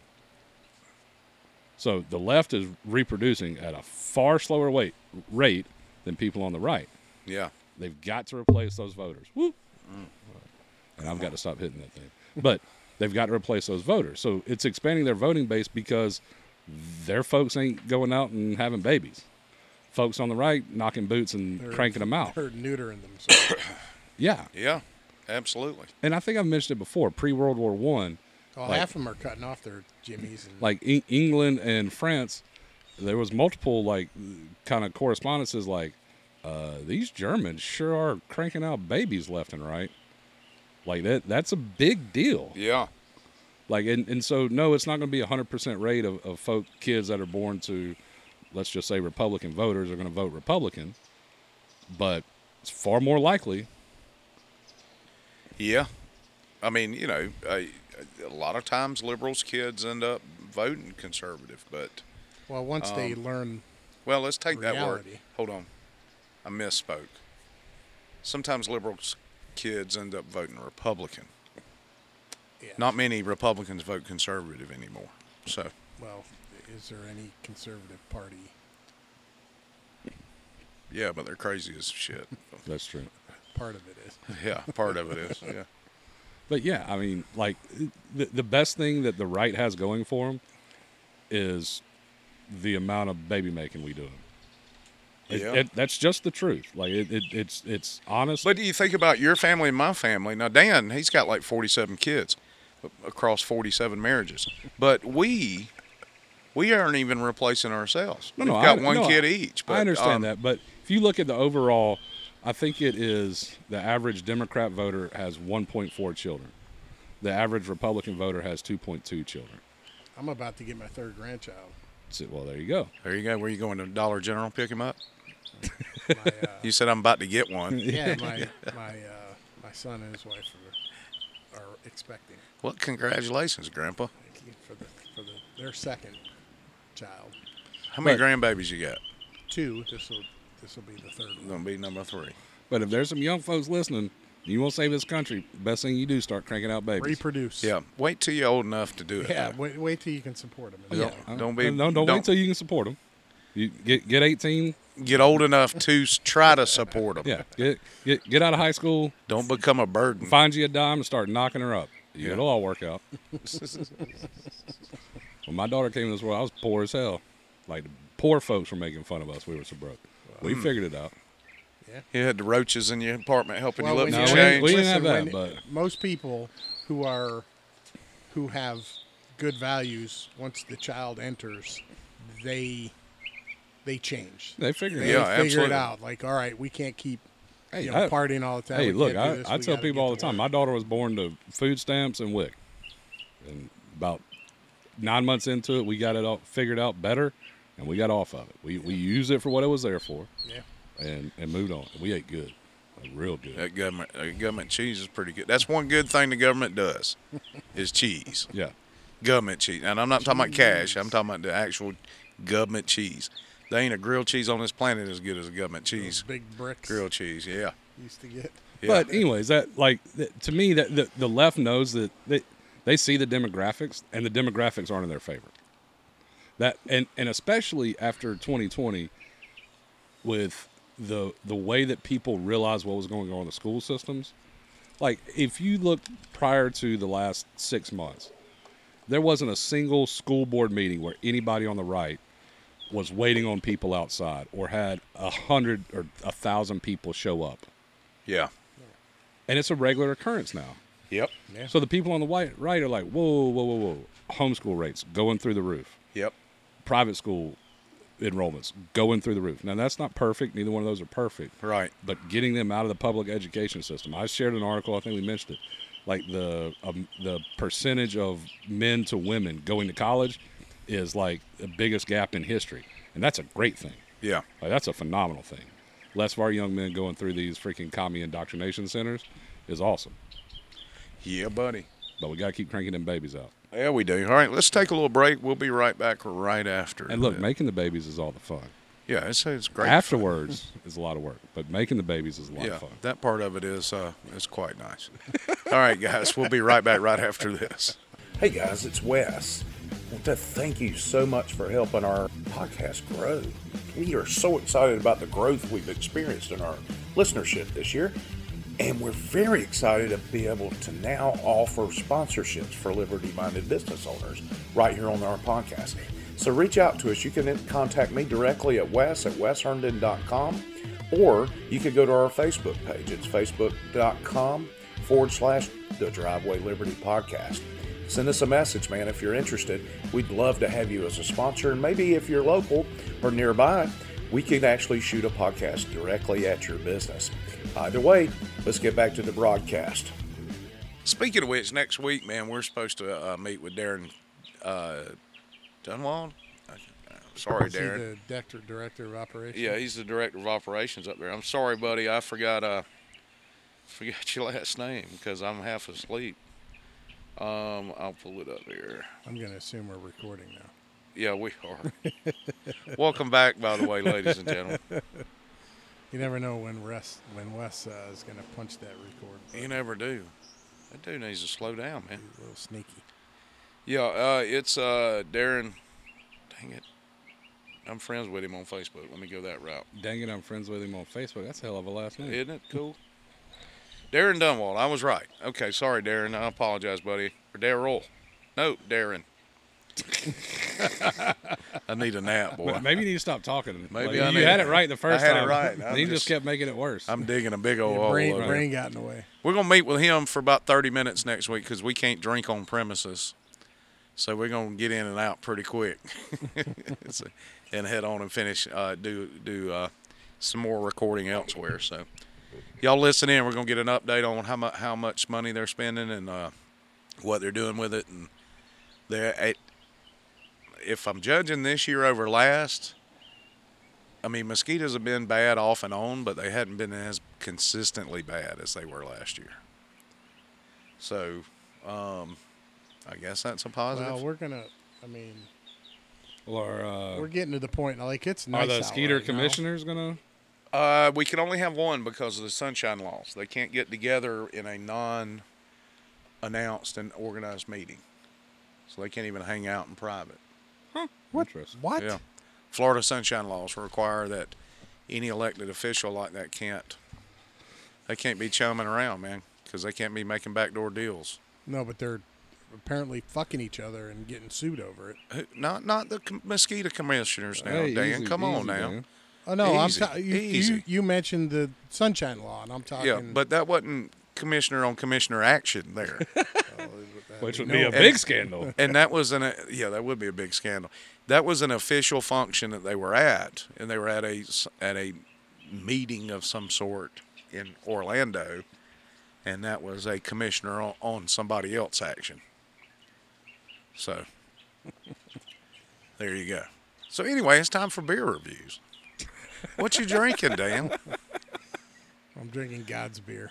So the left is reproducing at a far slower rate rate than people on the right. Yeah. They've got to replace those voters. Woo. And I've got to stop hitting that thing. But they've got to replace those voters. So it's expanding their voting base because their folks ain't going out and having babies. Folks on the right knocking boots and They're- cranking them out. They're neutering themselves. Yeah. Yeah. Absolutely. And I think I've mentioned it before, pre-World War One, Well, Like- half of them are cutting off their jimmies. And, like E- England and France, there was multiple like kind of correspondences like uh, these Germans sure are cranking out babies left and right. Like that that's a big deal. Yeah. Like and, and so no, it's not going to be a hundred percent rate of, of folk kids that are born to, let's just say Republican voters are going to vote Republican, but it's far more likely. Yeah. I mean, you know, a, a lot of times liberals' kids end up voting conservative, but well, once they um, learn, well, let's take that word. Reality. Hold on. I misspoke. Sometimes liberals' kids end up voting Republican. yeah. Not many Republicans vote conservative anymore. So, Well, is there any conservative party? yeah, but they're crazy as shit. That's true. Part of it is. Yeah, part of it is. Yeah. But yeah, I mean, like the the best thing that the right has going for them is the amount of baby making we do. It, Yeah. it, that's just the truth. Like it, it, it's it's honest. But do you think about your family and my family? Now, Dan, he's got like forty-seven kids across forty-seven marriages. But we, we aren't even replacing ourselves. No, We've no, got I- one no, kid each. But, I understand um, that, but if you look at the overall, I think it is the average Democrat voter has one point four children. The average Republican voter has two point two children. I'm about to get my third grandchild. So, well, there you go. There you go. Where you going to Dollar General pick him up? My, uh, You said I'm about to get one. yeah, my my uh, my son and his wife are, are expecting. Well, congratulations, Grandpa. Thank you for the for the their second child. How many But- grandbabies you got? Two. This will this will be the third one. Gonna be number three. But if there's some young folks listening, you want to save this country, best thing you do is start cranking out babies. Reproduce. Yeah. Wait till you're old enough to do it. Yeah. though. Wait, wait till you can support them. Yeah. Don't be- No, don't, don't- wait till you can support them. You get get eighteen. Get old enough to s- try to support them. Yeah, get get get out of high school. Don't become a burden. Find you a dime and start knocking her up. Yeah. It'll all work out. When my daughter came to this world, I was poor as hell. Like the poor folks were making fun of us. We were so broke. We figured it out. You had the roaches in your apartment helping Well, you look when for No, you- we didn't- change. we didn't listen, have that, when- but- most people who are who have good values, once the child enters, they they change. They figured They it Yeah, out. figure absolutely. it out. Like, all right, we can't keep Hey, you know, I- partying all the time. Hey, We look, can't do I, this. I We tell gotta people get all the to time, work. my daughter was born to food stamps and WIC. And about nine months into it, we got it all figured out better, and we got off of it. We we used it for what it was there for, Yeah. and, and moved on. We ate good, like real good. That government uh, government cheese is pretty good. That's one good thing the government does, is cheese. Yeah. Government cheese. And I'm not talking about cash. I'm talking about the actual government cheese. There ain't a grilled cheese on this planet as good as a government Those cheese. big bricks Grilled cheese, yeah. used to get. yeah. But anyways, that like th- to me, that the, the left knows that they, they see the demographics, and the demographics aren't in their favor. That and and especially after twenty twenty, with the the way that people realized what was going on in the school systems. Like if you look prior to the last six months, there wasn't a single school board meeting where anybody on the right was waiting on people outside or had a hundred or a thousand people show up. yeah. And it's a regular occurrence now. Yep. Yeah. So the people on the white, right are like, whoa, whoa, whoa, whoa. Homeschool rates going through the roof. Yep. Private school enrollments going through the roof. Now, that's not perfect. Neither one of those are perfect. Right. But getting them out of the public education system. I shared an article, I think we mentioned it, like the um, the percentage of men to women going to college is like the biggest gap in history. And that's a great thing. Yeah. Like, that's a phenomenal thing. Less of our young men going through these freaking commie indoctrination centers is awesome. Yeah, buddy. But we got to keep cranking them babies out. Yeah, we do. All right, let's take a little break. We'll be right back right after. And look, that. making the babies is all the fun. Yeah, it's, it's great. Afterwards is a lot of work, but making the babies is a lot yeah, of fun. that part of it is uh, is quite nice. All right, guys, we'll be right back right after this. Hey guys, it's Wes. I want to thank you so much for helping our podcast grow. We are so excited about the growth we've experienced in our listenership this year, and we're very excited to be able to now offer sponsorships for liberty-minded business owners right here on our podcast. So reach out to us. You can contact me directly at wes at wes herndon dot com, or you could go to our Facebook page. It's facebook.com forward slash the Driveway Liberty Podcast. Send us a message, man, if you're interested. We'd love to have you as a sponsor. And maybe if you're local or nearby, we can actually shoot a podcast directly at your business. Either way, let's get back to the broadcast. Speaking of which, next week, man, we're supposed to uh, meet with Darren uh, Dunwald. Sorry, Is he Darren. the director, director of operations? Yeah, he's the director of operations up there. I'm sorry, buddy. I forgot uh, forgot your last name because I'm half asleep. Um, I'll pull it up here. I'm going to assume we're recording now. Yeah, we are. Welcome back, by the way, ladies and gentlemen. You never know when Wes, when Wes uh, is going to punch that record button. You never do. That dude needs to slow down, man. He's a little sneaky. Yeah, uh, it's uh, Darren. Dang it. I'm friends with him on Facebook. Let me go that route. Dang it, I'm friends with him on Facebook. That's a hell of a last name. Isn't it cool? Darren Dunwald. I was right. Okay, sorry, Darren. I apologize, buddy. Or Darryl. No, Darren. I need a nap, boy. Maybe you need to stop talking. Maybe Like, I you need- had it right the first I had it time. right. I'm Then you just, just- kept making it worse. I'm digging a big old Your hole. brain, over brain there. got in the way. We're going to meet with him for about thirty minutes next week because we can't drink on premises. So we're going to get in and out pretty quick So- and head on and finish, uh, do do uh, some more recording elsewhere. So y'all listen in. We're going to get an update on how, mu- how much money they're spending and uh, what they're doing with it. And they're, if I'm judging this year over last, I mean, mosquitoes have been bad off and on, but they hadn't been as consistently bad as they were last year. So, um, I guess that's a positive. Well, we're going to, I mean, or uh, we're getting to the point, like, it's nice are the out Skeeter right now. commissioners going to? Uh, we can only have one because of the sunshine laws. They can't get together in a non-announced and organized meeting. So they can't even hang out in private. What? Interesting. What? Yeah. Florida sunshine laws require that any elected official like that can't, they can't be chumming around, man, because they can't be making backdoor deals. No, but they're apparently fucking each other and getting sued over it. Who- Not not the com- mosquito commissioners now, Hey, Dan. easy, Come on easy, now. Dan. Oh, no, Easy, I'm ta- you, easy. you, you mentioned the sunshine law, and I'm talking. Yeah, but that wasn't commissioner on commissioner action there. Which would No. be a And- big scandal. And that was an yeah, that would be a big scandal. That was an official function that they were at, and they were at a at a meeting of some sort in Orlando, and that was a commissioner on, on somebody else action. So there you go. So anyway, it's time for beer reviews. What you drinking, Dan? I'm drinking God's beer.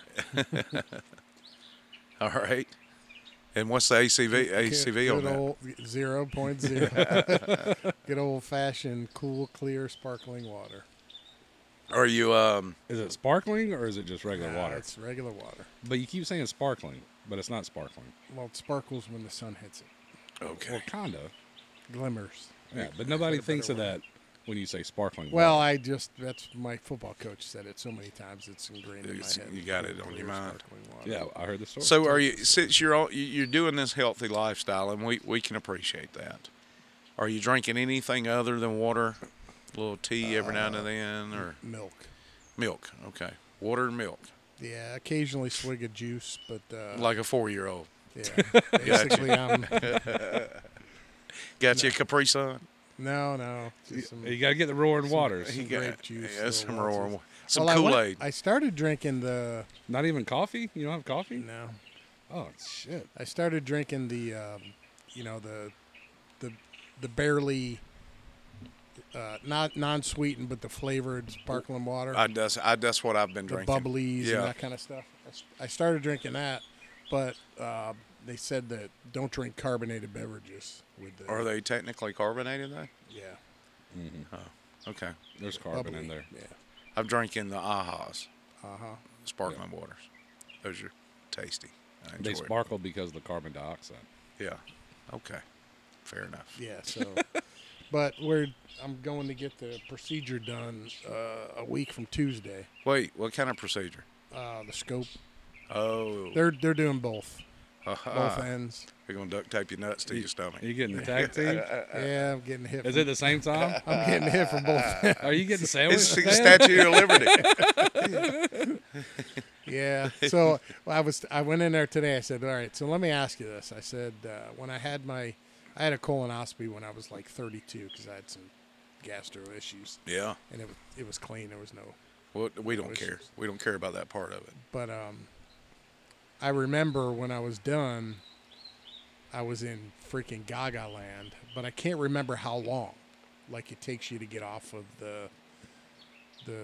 All right. And what's the A C V A C V on Good that? old zero point zero. Good old fashioned, cool, clear, sparkling water. Are you um? Is it sparkling or is it just regular Nah, water? It's regular water. But you keep saying sparkling, but it's not sparkling. Well, it sparkles when the sun hits it. Okay. Well, kinda. Glimmers. Yeah, but nobody Better thinks of word. that when you say sparkling. Well, water. I just, that's my football coach said it so many times it's ingrained in my It's- head. you got it on Clear, your mind. sparkling water. yeah, I heard the story. So are you since you're all, you- you're doing this healthy lifestyle, and we we can appreciate that. Are you drinking anything other than water? A little tea every now and then, or Milk. milk? Okay, water and milk, Yeah, occasionally swig of juice, but uh, like a four-year-old. yeah, basically I'm Got you a Capri Sun? no, no, just some, you got to get the roaring waters. some got- grape juice. yeah, little some ounces. roaring, some Well, I went- Kool-Aid. I started drinking the Not even coffee? You don't have coffee? no. Oh shit! I started drinking the, um, you know, the, the, the barely uh, not non-sweetened, but the flavored sparkling water, I that's I that's what I've been the drinking. bubblies Yeah. and that kind of stuff. I s- I started drinking that, but uh, they said that don't drink carbonated beverages with the. Are they technically carbonated though? Yeah. Okay. There's carbon bubbly. in there. Yeah. I'm drinking the Ahas Uh huh. sparkling waters. Those are tasty. I enjoy They it. sparkle because of the carbon dioxide. Yeah. Okay. Fair enough. Yeah. So, but we're I'm going to get the procedure done uh, a week from Tuesday. Wait, what kind of procedure? Uh, the scope. Oh. They're they're doing both, Aha. both ends. They're gonna duct tape your nuts to your stomach. Are you getting the tag team? Yeah, I'm getting hit. Is from, it the same time? I'm getting hit from both. Are you getting sandwiched? It's the Dan? Statue of Liberty. Yeah. So I was I went in there today. I said, all right. So let me ask you this. I said uh, when I had my I had a colonoscopy when I was like thirty-two because I had some gastro issues, Yeah. and it was it was clean. There was no. Well, we don't Which care. is- We don't care about that part of it. But um, I remember when I was done, I was in freaking Gaga land, but I can't remember how long. Like it takes you to get off of the the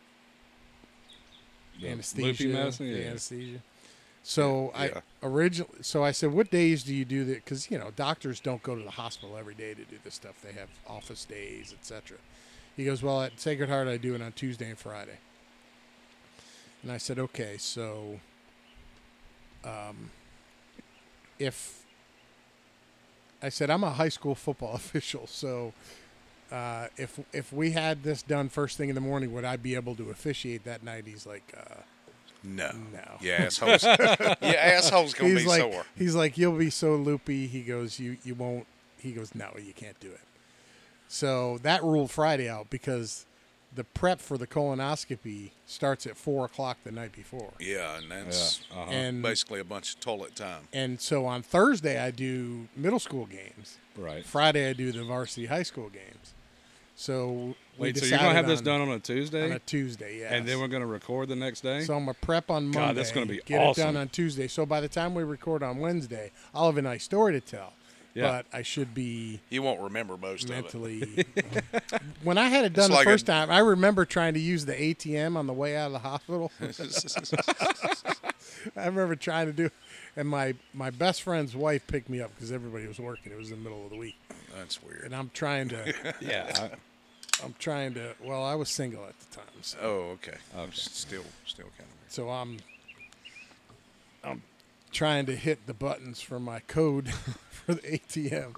The anesthesia, loopy medicine? the Yeah. anesthesia. So Yeah. I originally, so I said, what days do you do that? Because you know, doctors don't go to the hospital every day to do this stuff. They have office days, et cetera. He goes, well, at Sacred Heart, I do it on Tuesday and Friday. And I said, okay, so, um, if I said I'm a high school football official, so. Uh, if if we had this done first thing in the morning, would I be able to officiate that night? He's like, uh, No. No. Yeah, assholes. yeah, assholes gonna he's be like, sore. he's like, you'll be so loopy. He goes, you you won't. He goes, no, you can't do it. So that ruled Friday out because the prep for the colonoscopy starts at four o'clock the night before, Yeah, and that's Yeah. Uh-huh. and basically a bunch of toilet time. and so on Thursday I do middle school games. Right. Friday I do the varsity high school games. So we Wait, so you're gonna decided have this on- done on a Tuesday, on a Tuesday, yeah. and then we're gonna record the next day. So I'm gonna prep on Monday. God, that's gonna be get awesome. it done on Tuesday. So by the time we record on Wednesday, I'll have a nice story to tell. Yeah. But I should be You won't remember most of it. mentally. When I had it done It's the like a- first time, I remember trying to use the A T M on the way out of the hospital. I remember trying to do, and my my best friend's wife picked me up because everybody was working. It was the middle of the week, That's weird. and I'm trying to. yeah. I'm trying to. Well, I was single at the time, so. Oh, okay. Okay. Still, still kind of So I'm I'm trying to hit the buttons for my code for the A T M.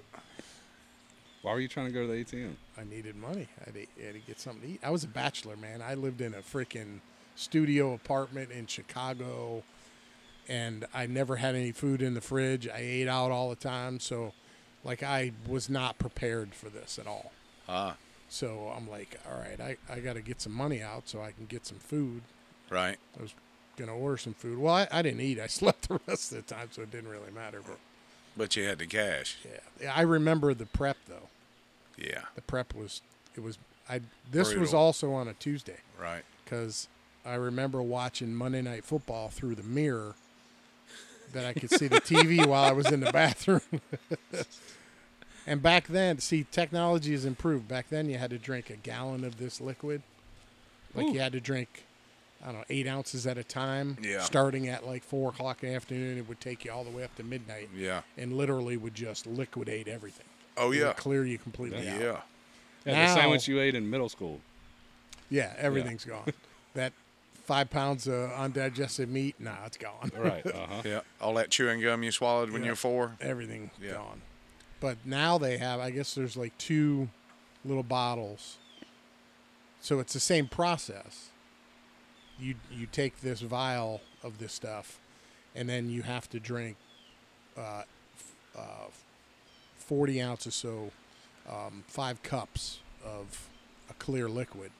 Why were you trying to go to the A T M? I needed money. I had, to, I had to get something to eat. I was a bachelor, man. I lived in a freaking studio apartment in Chicago, and I never had any food in the fridge. I ate out all the time, so like I was not prepared for this at all. Ah, So I'm like, all right, I, I got to get some money out so I can get some food. right. I was gonna order some food. Well, I, I didn't eat. I slept the rest of the time, so it didn't really matter. But But you had the cash. yeah, I remember the prep though. Yeah, The prep was it was I. This was Brutal. also on a Tuesday right. because I remember watching Monday Night Football through the mirror that I could see the T V while I was in the bathroom. And back then, see, technology has improved. Back then, you had to drink a gallon of this liquid. Like Ooh. you had to drink, I don't know, eight ounces at a time. Yeah. Starting at like four o'clock in the afternoon, it would take you all the way up to midnight. Yeah. And literally would just liquidate everything. Oh, It would yeah. clear you completely Yeah. out. Yeah. Yeah, Now- the sandwich you ate in middle school. Yeah, everything's gone. That five pounds of undigested meat, nah, it's gone. Right. Uh-huh. Yeah. All that chewing gum you swallowed when Yeah. you were four. Everything Yeah. gone. But now they have, I guess there's like two little bottles. So it's the same process. You you take this vial of this stuff, and then you have to drink uh, f- uh, forty ounces, so um, five cups of a clear liquid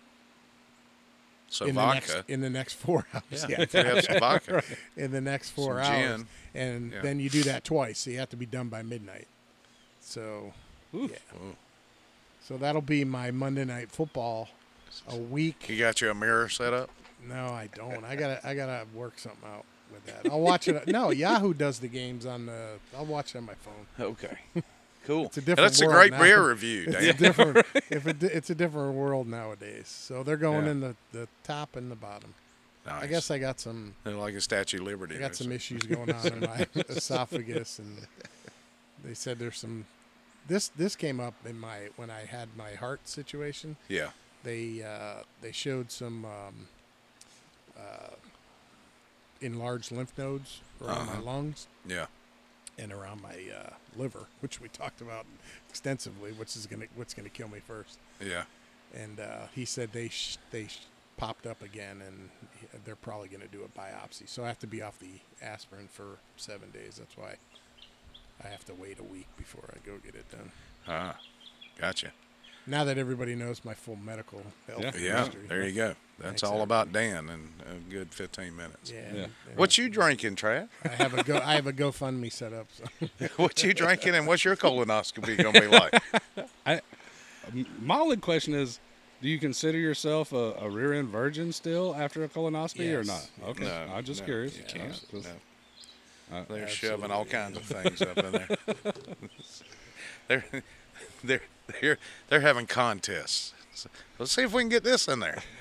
So in the vodka. next in the next four hours. yeah. Yeah, If you have some vodka. in the next four Some hours, gin. and Yeah. then you do that twice. So you have to be done by midnight. So, Oof. yeah. Ooh. So that'll be my Monday Night Football a week. You got you a mirror set up? No, I don't. I gotta I gotta work something out with that. I'll watch it. No, Yahoo does the games on the. I'll watch it on my phone. Okay. cool. It's a different That's a world great now. beer review, Dan. It's different. If it, it's a different world nowadays. So they're going Yeah. in the, the top and the bottom. Nice. I guess I got some They're like a Statue of Liberty. I got some issues going on in my esophagus, and they said there's some. This this came up in my when I had my heart situation. Yeah. They uh, they showed some um, uh, enlarged lymph nodes around Uh-huh. my lungs Yeah. and around my uh, liver, which we talked about extensively, which is gonna what's gonna kill me first. Yeah. And uh, he said they sh- they sh- popped up again, and he- they're probably going to do a biopsy. So I have to be off the aspirin for seven days. That's why I have to wait a week before I go get it done. Ah, gotcha. Now that everybody knows my full medical health Yeah. Yeah, history. there you go. That's all Exactly. about Dan in a good fifteen minutes. Yeah. Yeah. and- and What you drinking, Trav? I have a go. I have a GoFundMe set up. So. What you drinking, and what's your colonoscopy gonna be like? I, my only question is, do you consider yourself a, a rear end virgin still after a colonoscopy or Yes. not? Okay, No, I'm just no, curious. you Uh, can't. just- No. uh, They're shoving all Absolutely, kinds of things up in there. they're they're they're they're having contests. So let's see if we can get this in there.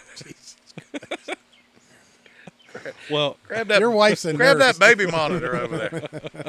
well, Grab that. Your wife's a grab nurse. that baby monitor over there.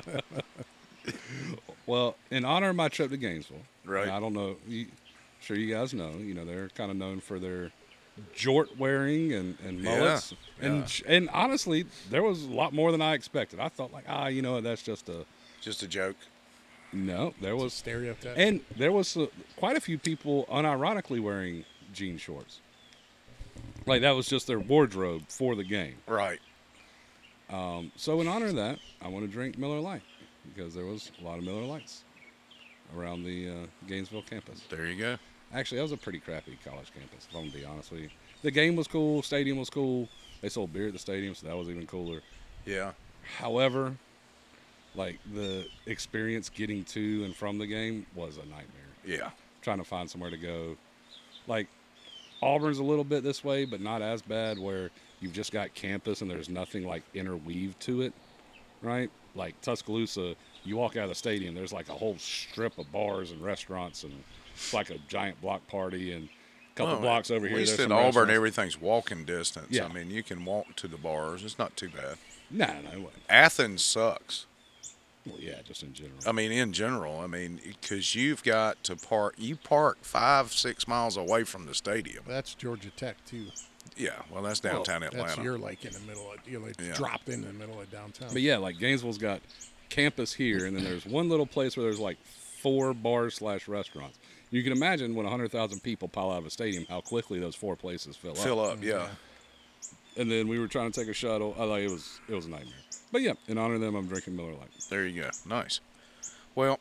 well, in honor of my trip to Gainesville, Right. and I don't know. You, sure, you guys know. You know, they're kind of known for their jort wearing and, and Yeah, mullets. And yeah. sh and honestly, there was a lot more than I expected. I thought like, ah, you know, what, that's just a Just a joke. no. There was Stereotype. And there was uh, quite a few people unironically wearing jean shorts. Like that was just their wardrobe for the game. Right. Um, so in honor of that, I want to drink Miller Lite because there was a lot of Miller Lights around the uh, Gainesville campus. There you go. Actually, that was a pretty crappy college campus, if I'm going to be honest with you. The game was cool. Stadium was cool. They sold beer at the stadium, so that was even cooler. Yeah. However, like the experience getting to and from the game was a nightmare. Yeah. Trying to find somewhere to go. Like Auburn's a little bit this way, but not as bad where you've just got campus and there's nothing like interweaved to it, right? Like Tuscaloosa, you walk out of the stadium, there's like a whole strip of bars and restaurants, and it's like a giant block party, and a couple Well, blocks over at here. least there's in some Auburn, restaurants. everything's walking distance. Yeah. I mean, you can walk to the bars. It's not too bad. Nah, no, it wasn't. Athens sucks. Well, yeah, just in general. I mean, in general, I mean, because you've got to park. You park five, six miles away from the stadium. That's Georgia Tech too. Yeah, well, that's downtown That's Atlanta. you're like in the middle of you're like Yeah. dropped in the middle of downtown. But yeah, like Gainesville's got campus here, and then there's one little place where there's like four bars slash restaurants. You can imagine when one hundred thousand people pile out of a stadium, how quickly those four places fill, Fill up. up, yeah. And then we were trying to take a shuttle. I like it was it was a nightmare. But yeah, in honor of them, I'm drinking Miller Lite. There you go. Nice. Well,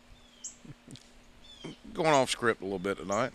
going off script a little bit tonight.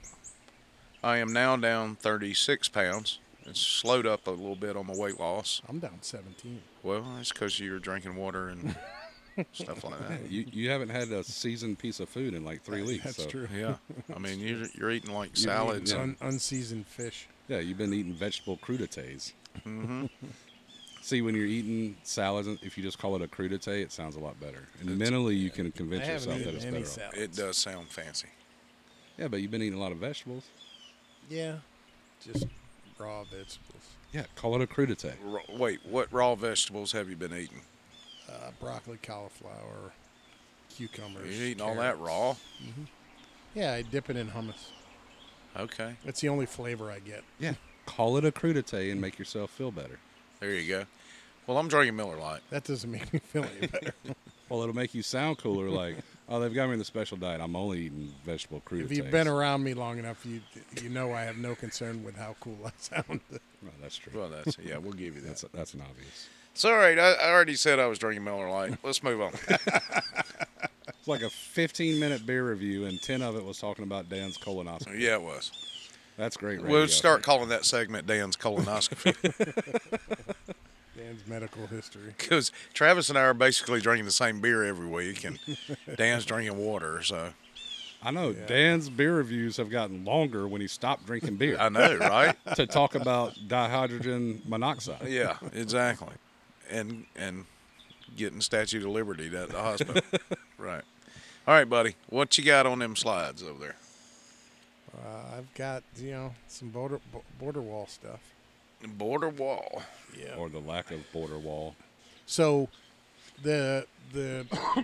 I am now down thirty-six pounds. It's slowed up a little bit on my weight loss. I'm down seventeen. Well, it's because you're drinking water and stuff like that. You you haven't had a seasoned piece of food in like three weeks. That's so. true. Yeah. I mean, you're, you're eating like You're salads. eating And, un- unseasoned fish. Yeah, you've been eating vegetable crudités. hmm See, when you're eating salads, if you just call it a crudité, it sounds a lot better. And It's- mentally, you can I convince haven't yourself that eaten it's any better. salads. It does sound fancy. Yeah, but you've been eating a lot of vegetables. Yeah, just raw vegetables. Yeah, call it a crudité. Ra- Wait, what raw vegetables have you been eating? Uh, broccoli, cauliflower, cucumbers. You eating all that carrots. raw? Yeah, I dip it in hummus. Okay. That's the only flavor I get. Yeah, call it a crudité and make yourself feel better. There you go. Well, I'm drinking Miller Lite. That doesn't make me feel any better. Well, it'll make you sound cooler. Like, oh, they've got me in the special diet. I'm only eating vegetable crudité. If you've been around me long enough, you you know I have no concern with how cool I sound. Well, that's true. Well, that's yeah. We'll give you that. That's that's an obvious. It's all right. I, I already said I was drinking Miller Lite. Let's move on. It's like a fifteen minute beer review, and ten of it was talking about Dan's colonoscopy. Yeah, it was. That's great. We'll radio. start calling that segment Dan's colonoscopy Dan's medical history. because Travis and I are basically drinking the same beer every week, and Dan's drinking water. So I know Yeah. Dan's beer reviews have gotten longer when he stopped drinking beer I know, right? to talk about dihydrogen monoxide. Yeah, exactly. And and getting Statue of Liberty at the hospital. Right. All right, buddy. What you got on them slides over there? Uh, I've got, you know, some border border wall stuff. Border wall. Yeah. Or the lack of border wall. So the the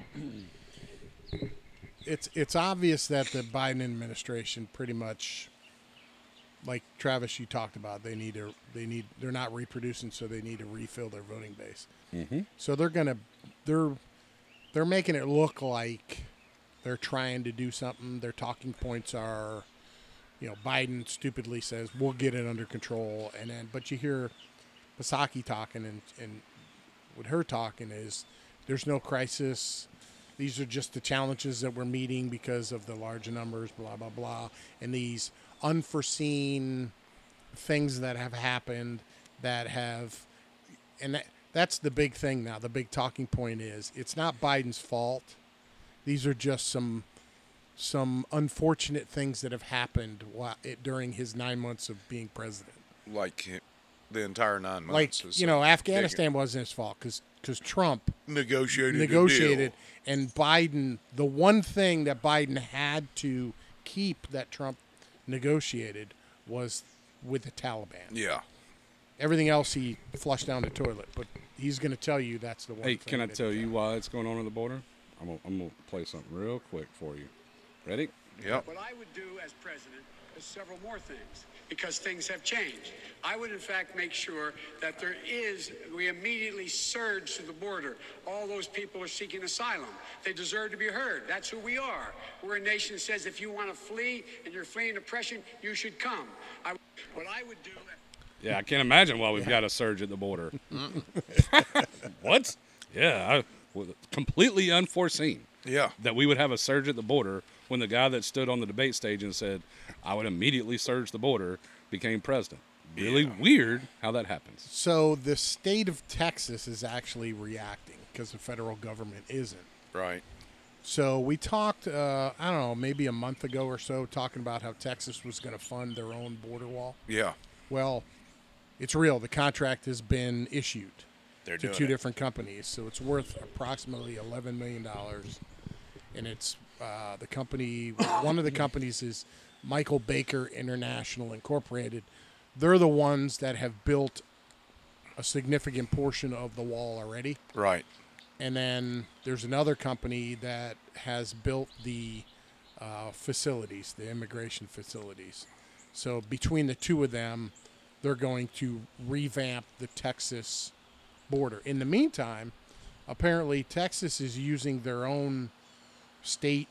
it's it's obvious that the Biden administration pretty much, like Travis, you talked about, they need to they need they're not reproducing, so they need to refill their voting base. Mm-hmm. So they're gonna they're they're making it look like they're trying to do something. Their talking points are, you know, Biden stupidly says we'll get it under control, and then but you hear Psaki talking, and and what her talking is there's no crisis. These are just the challenges that we're meeting because of the large numbers, blah blah blah, and these unforeseen things that have happened that have, and that, that's the big thing now. The big talking point is it's not Biden's fault. These are just some some unfortunate things that have happened while it, during his nine months of being president. Like the entire nine Like, months. is you know, a Afghanistan big- wasn't his fault because Trump negotiated. a negotiated, deal. and Biden, the one thing that Biden had to keep that Trump negotiated was with the Taliban. Yeah. Everything else he flushed down the toilet, but he's going to tell you that's the one Hey, thing. can I that tell he you got. why it's going on at the border? I'm gonna, I'm gonna play something real quick for you. Ready? Yep. What I would do as president is several more things because things have changed. I would, in fact, make sure that there is, we immediately surge to the border. All those people are seeking asylum. They deserve to be heard. That's who we are. We're a nation that says if you want to flee and you're fleeing oppression, you should come. I, what I would do. Yeah, I can't imagine why we've got a surge at the border. What? Yeah, I, well, completely unforeseen Yeah. that we would have a surge at the border when the guy that stood on the debate stage and said, I would immediately surge the border, became president. Really weird how that happens. So the state of Texas is actually reacting because the federal government isn't. Right. So we talked, uh, I don't know, maybe a month ago or so, talking about how Texas was going to fund their own border wall. Yeah. Well, it's real. The contract has been issued They're to doing two it. different companies, so it's worth approximately eleven million dollars. And it's uh, the company, one of the companies is Michael Baker International Incorporated. They're the ones that have built a significant portion of the wall already. Right. And then there's another company that has built the uh, facilities, the immigration facilities. So between the two of them, they're going to revamp the Texas border. In the meantime, apparently Texas is using their own state.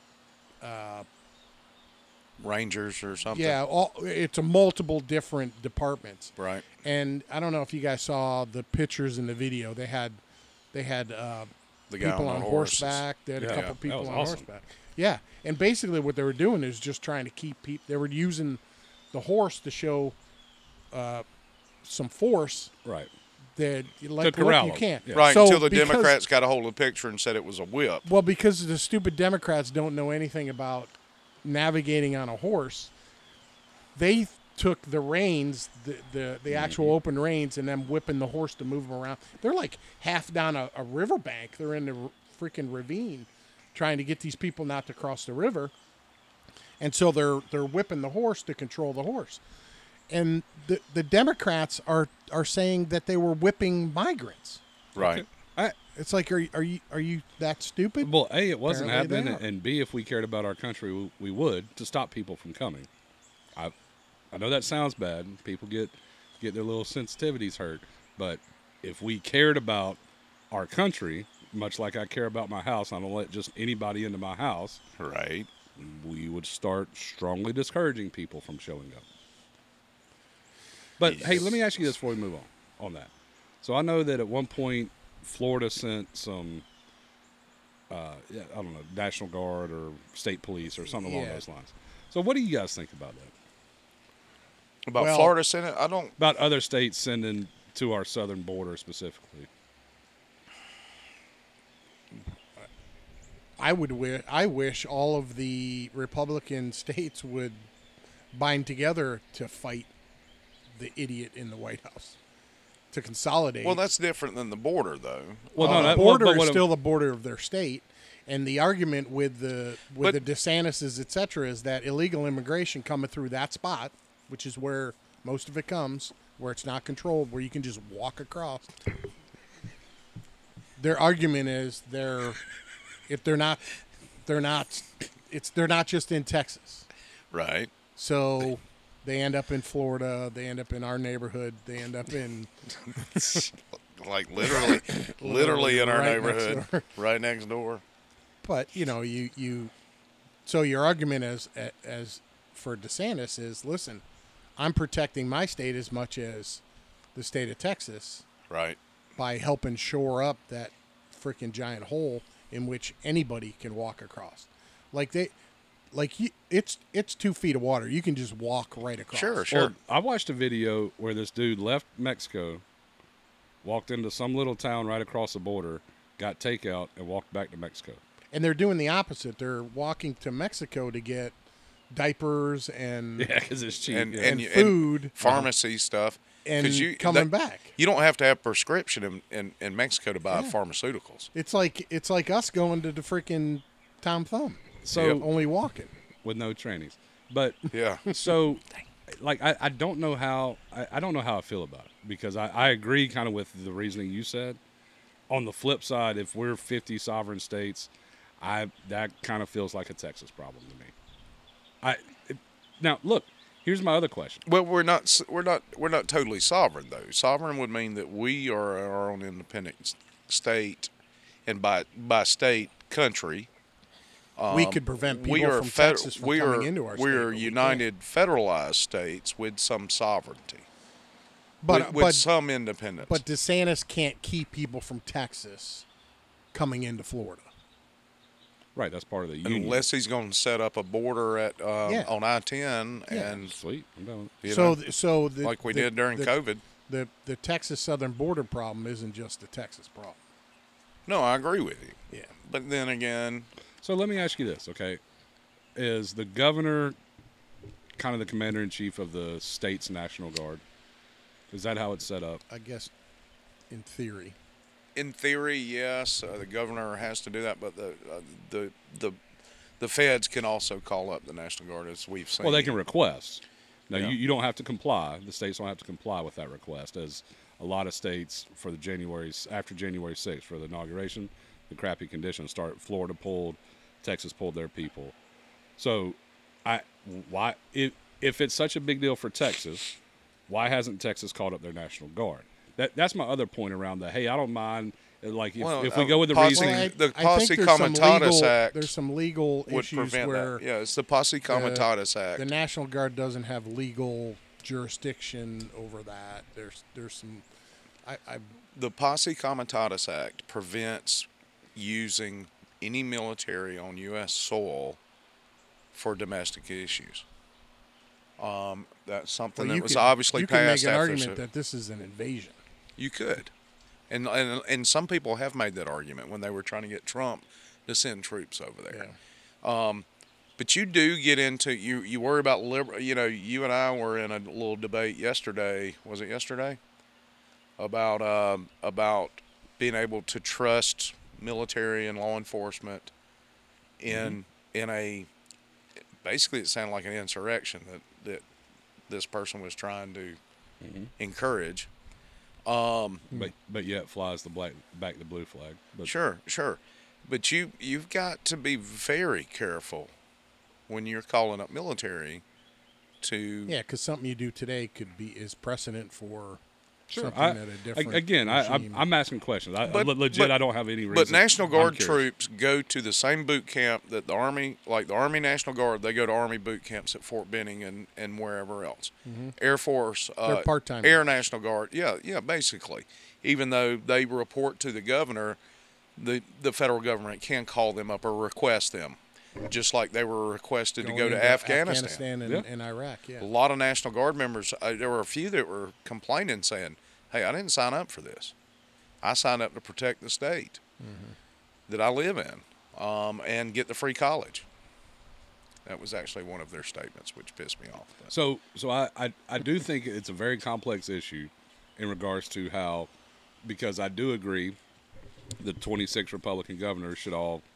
Rangers or something. Yeah, all, it's a multiple different departments. Right. And I don't know if you guys saw the pictures in the video. They had, they had uh, The guy people on on the horses. horseback. They had Yeah, a couple that people was on awesome. horseback. Yeah, and basically what they were doing is just trying to keep people. They were using the horse to show uh, some force Right. that like To look, corral you them. can't. Yeah. Right. So until the because- Democrats got a hold of the picture and said it was a whip. Well, because the stupid Democrats don't know anything about navigating on a horse, they took the reins, the the, the actual open reins, and then whipping the horse to move them around. They're like half down a, a riverbank. They're in the r- freaking ravine, trying to get these people not to cross the river. And so they're they're whipping the horse to control the horse. And the the Democrats are are saying that they were whipping migrants. Right. I, It's like, are you are you are you that stupid? well, A, it wasn't Apparently they happening, are. and B, if we cared about our country, we, we would to stop people from coming. I, I know that sounds bad. People get get their little sensitivities hurt, but if we cared about our country, much like I care about my house, I don't let just anybody into my house. Right. We would start strongly discouraging people from showing up. But hey, Yes. let me ask you this before we move on on that. So I know that at one point Florida sent some, uh, yeah, I don't know, National Guard or state police or something along Yeah. those lines. So what do you guys think about that? About Well- Florida Senate, I don't. About other states sending to our southern border specifically? I would wish I wish all of the Republican states would bind together to fight the idiot in the White House, to consolidate. Well, that's different than the border, though. Well, Uh, no, the that, border well, but is what still the border of their state, And the argument with the with But- the DeSantis's, et cetera, is that illegal immigration coming through that spot, which is where most of it comes, where it's not controlled, where you can just walk across. Their argument is they're if they're not they're not it's they're not just in Texas. Right. So they end up in Florida, they end up in our neighborhood, they end up in Like literally, literally in our right next neighborhood, door. right next door. But you know, you you. So your argument as as for DeSantis is, listen, I'm protecting my state as much as the state of Texas Right. by helping shore up that freaking giant hole in which anybody can walk across. Like they, like you, it's it's two feet of water. You can just walk right across. Sure, sure. Well, I watched a video where this dude left Mexico, walked into some little town right across the border, got takeout, and walked back to Mexico. And they're doing the opposite. They're walking to Mexico to get diapers and Yeah, because it's cheap. And, yeah. and and, food. and pharmacy stuff. and 'Cause you, coming that- back. You don't have to have prescription in, in, in Mexico to buy Yeah. pharmaceuticals. It's like it's like us going to the freaking Tom Thumb. So- Yep. only walking. with no trannies. But Yeah. so, like, I, I don't know how I, I don't know how I feel about it because I, I agree kind of with the reasoning you said. On the flip side, if we're fifty sovereign states, I that kind of feels like a Texas problem to me. I it, now look. Here's my other question. Well, we're not s- we're not we're not totally sovereign though. Sovereign would mean that we are our own independent s- state, and by by state country. we could prevent people we are from fed- Texas from we coming are into our state. we but are can't. united federalized states with some sovereignty, but with, with but some independence. but DeSantis can't keep people from Texas coming into Florida. Right, that's part of the union. unless he's going to set up a border at um, Yeah. on I ten, Yeah. and Sweet, I'm down with it. you so know, th- so the, like we the- did during the, COVID. The the Texas southern border problem isn't just a Texas problem. No, I agree with you. Yeah. But then again, So let me ask you this, okay? Is the governor kind of the commander in chief of the state's National Guard? Is that how it's set up? I guess in theory. in theory, yes, uh, the governor has to do that, but the uh, the the the feds can also call up the National Guard, as we've seen. Well, they can request. Now, Yeah. you, you don't have to comply. The states don't have to comply with that request, as a lot of states for the January after January sixth for the inauguration, the crappy conditions start. Florida pulled, Texas pulled their people. So, I why if if it's such a big deal for Texas, why hasn't Texas called up their National Guard? That that's my other point around the hey, I don't mind. Like if, Well, if we uh, go with the posse- reasoning, Well, I, the I Posse think there's some Comitatus legal, Act There's some legal would issues prevent where that. Yeah, it's the Posse Comitatus Act. the National Guard doesn't have legal jurisdiction over that. There's there's some. I, I The Posse Comitatus Act prevents using any military on U S soil for domestic issues. Um, that's something well, that you was could- obviously you could passed make an after. argument so- that this is an invasion. You could, and, and and some people have made that argument when they were trying to get Trump to send troops over there. Um, but you do get into you. You worry about liber. You know, you and I were in a little debate yesterday. Was it yesterday? About um, about being able to trust military and law enforcement in in a basically it sounded like an insurrection that that this person was trying to encourage. Um, but but yet flies the black back the blue flag. But Sure, sure, but you you've got to be very careful when you're calling up military to Yeah, because something you do today could be is precedent for Sure. something I, at a different. again, I, I'm, regime. I'm asking questions. I, But- le- legit, but- I don't have any reason. But National I'm Guard curious. troops go to the same boot camp that the Army, like the Army National Guard, they go to Army boot camps at Fort Benning and, and wherever else. Air Force, uh, They're part-time. Air National Guard, yeah, yeah, basically. Even though they report to the governor, the the federal government can call them up or request them, just like they were requested to go Going to into Afghanistan. Afghanistan and, Yeah. and Iraq. Yeah. A lot of National Guard members, uh, there were a few that were complaining, saying, "Hey, I didn't sign up for this. I signed up to protect the state that I live in um, and get the free college." That was actually one of their statements, which pissed me off. But So, so I, I, I do think it's a very complex issue in regards to how, because I do agree the twenty-six Republican governors should all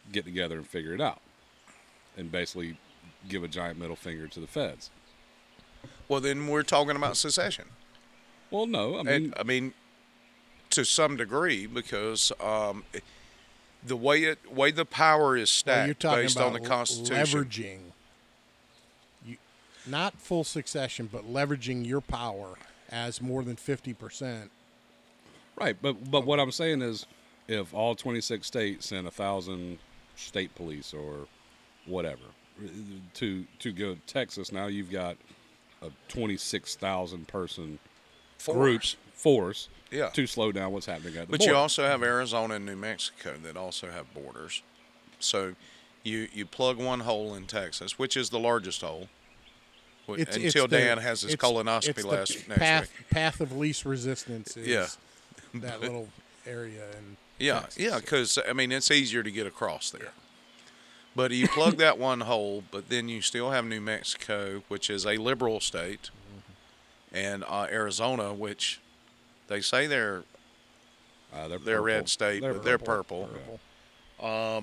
get together and figure it out, and basically give a giant middle finger to the feds. Well, then we're talking about secession. Well, no, I mean, And, I mean, to some degree, because um, the way it way the power is Well, stacked you're talking based about on the Constitution. leveraging, you, not full succession, but leveraging your power as more than fifty percent. right, but but what I'm saying is, if all twenty-six states send a thousand state police or whatever to to go to Texas, now you've got a twenty-six thousand person group Force. force Yeah. to slow down what's happening at the But border. you also have Arizona and New Mexico that also have borders. So you you plug one hole in Texas, which is the largest hole. wh- It's, until it's the- Dan has his it's- colonoscopy it's the last next path, week. Path of least resistance is Yeah. that little area. In Yeah, Texas. yeah, because I mean it's easier to get across there. But you plug that one hole, but then you still have New Mexico, which is a liberal state, and uh, Arizona, which they say they're Uh, they're they're purple. red state, They're but they're purple. purple. Yeah.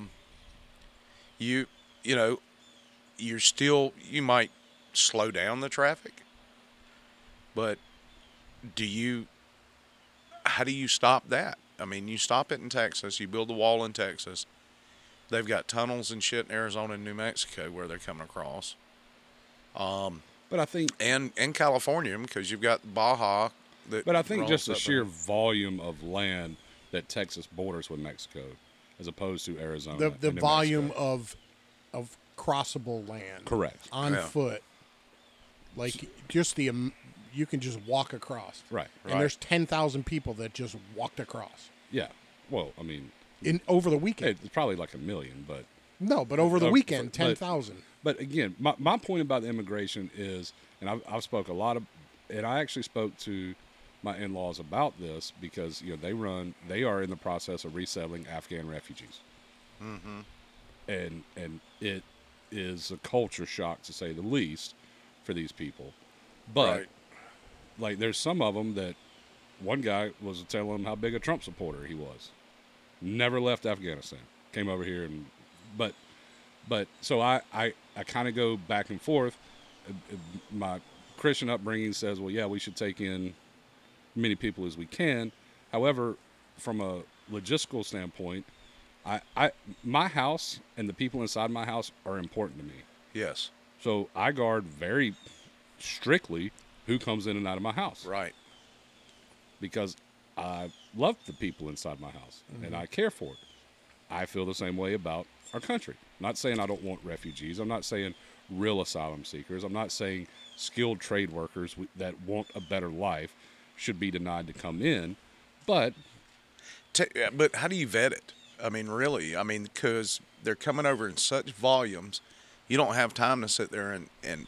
You you know, you're still you might slow down the traffic, but do you? How do you stop that? I mean, you stop it in Texas, you build the wall in Texas. They've got tunnels and shit in Arizona and New Mexico where they're coming across, But I think and and California because you've got Baja. That But I think rolls just the up sheer there. volume of land that Texas borders with Mexico, as opposed to Arizona. the and the New volume Mexico. of of crossable land. Correct. On Yeah. foot, like just the um, you can just walk across. Right. And Right. there's ten thousand people that just walked across Yeah. Well, I mean, in over the weekend. it's probably like a million, but no, but over the Uh, weekend, but- ten thousand. but again, my my point about the immigration is, and I've I've spoke a lot of, and I actually spoke to my in-laws about this because you know they run they are in the process of resettling Afghan refugees. Mm-hmm. And and it is a culture shock to say the least for these people, but Right. like there's some of them that one guy was telling them how big a Trump supporter he was. Never left Afghanistan. Came over here and but but so I I, I kind of go back and forth. Uh, uh, My Christian upbringing says, well, yeah, we should take in many people as we can. However, from a logistical standpoint, I, I my house and the people inside my house are important to me. Yes, So I guard very strictly who comes in and out of my house right. because I love the people inside my house and I care for it. I feel the same way about our country. Not saying I don't want refugees. I'm not saying real asylum seekers. I'm not saying skilled trade workers w- that want a better life should be denied to come in. But Ta- yeah, but how do you vet it? I mean, really? I mean, because they're coming over in such volumes, you don't have time to sit there and and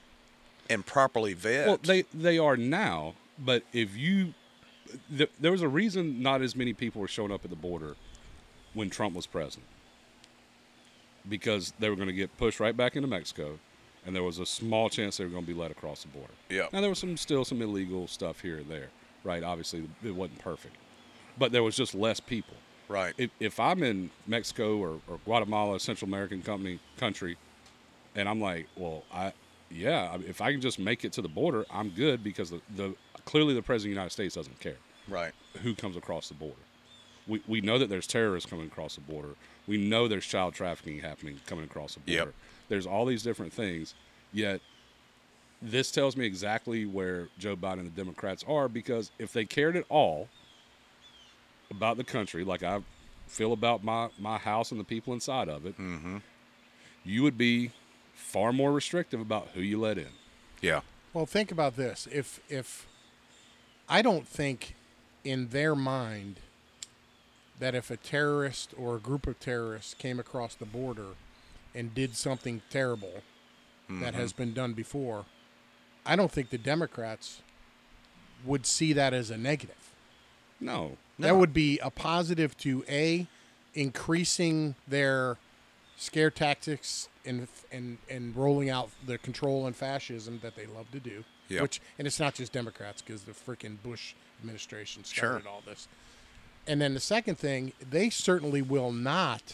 and properly vet. well, they they are now. But if you, th- there was a reason not as many people were showing up at the border when Trump was president, because they were going to get pushed right back into Mexico, and there was a small chance they were going to be let across the border. Yeah. Now there was some still some illegal stuff here and there, right? Obviously, it wasn't perfect, but there was just less people. right. If, if I'm in Mexico or, or Guatemala, Central American company country, and I'm like, well, I, yeah, I- if I can just make it to the border, I'm good because the, the clearly the president of the United States doesn't care right. who comes across the border. We we know that there's terrorists coming across the border. We know there's child trafficking happening coming across the border. Yep. There's all these different things. Yet this tells me exactly where Joe Biden and the Democrats are, because if they cared at all about the country, like I feel about my, my house and the people inside of it, Mm-hmm. you would be far more restrictive about who you let in. Yeah. Well, think about this. If if I don't think in their mind that if a terrorist or a group of terrorists came across the border and did something terrible that has been done before, I don't think the Democrats would see that as a negative. No. That would be a positive to A, increasing their scare tactics and and and rolling out the control and fascism that they love to do. Yep. Which and it's not just Democrats, because the freaking Bush administration started Sure. all this. And then the second thing, they certainly will not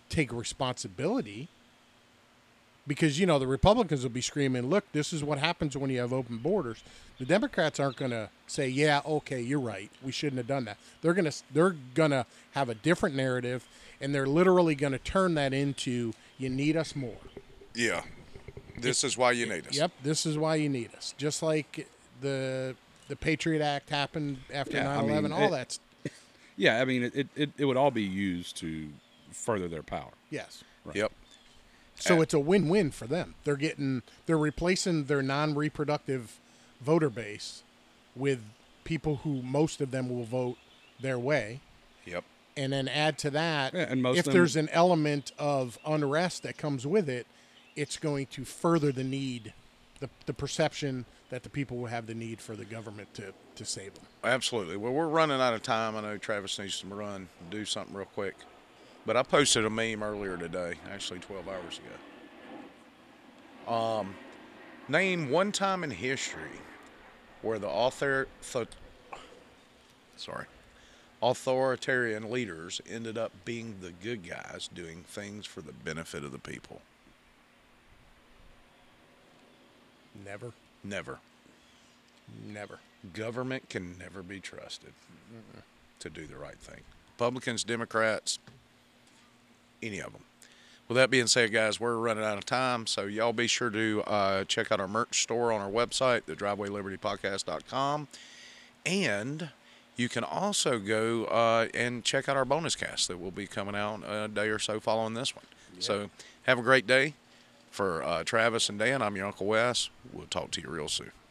take responsibility. Because, you know, the Republicans will be screaming, look, this is what happens when you have open borders. The Democrats aren't going to say, yeah, okay, you're right. We shouldn't have done that. They're going to they're going to have a different narrative, and they're literally going to turn that into, you need us more. Yeah. This is why you need us. Yep, this is why you need us. Just like the the Patriot Act happened after Yeah, I nine eleven, mean, all it- that's, Yeah, I mean, it, it, it would all be used to further their power. yes. Yep. So Uh, it's a win-win for them. They're getting, they're replacing their non-reproductive voter base with people who most of them will vote their way. Yep. And then add to that, Yeah, and most if of them- there's an element of unrest that comes with it, it's going to further the need, the, the perception that the people will have the need for the government to, to save them. Absolutely. Well, we're running out of time. I know Travis needs to run, do something real quick. But I posted a meme earlier today, actually twelve hours ago. Um, name one time in history where the author, th- sorry, authoritarian leaders ended up being the good guys doing things for the benefit of the people. Never, Never. never. Government can never be trusted to do the right thing. Republicans, Democrats, any of them. With that being said, guys, we're running out of time, so y'all be sure to uh, check out our merch store on our website, the driveway liberty podcast dot com, and you can also go uh, and check out our bonus cast that will be coming out a day or so following this one. So have a great day. For uh, Travis and Dan, I'm your Uncle Wes. We'll talk to you real soon.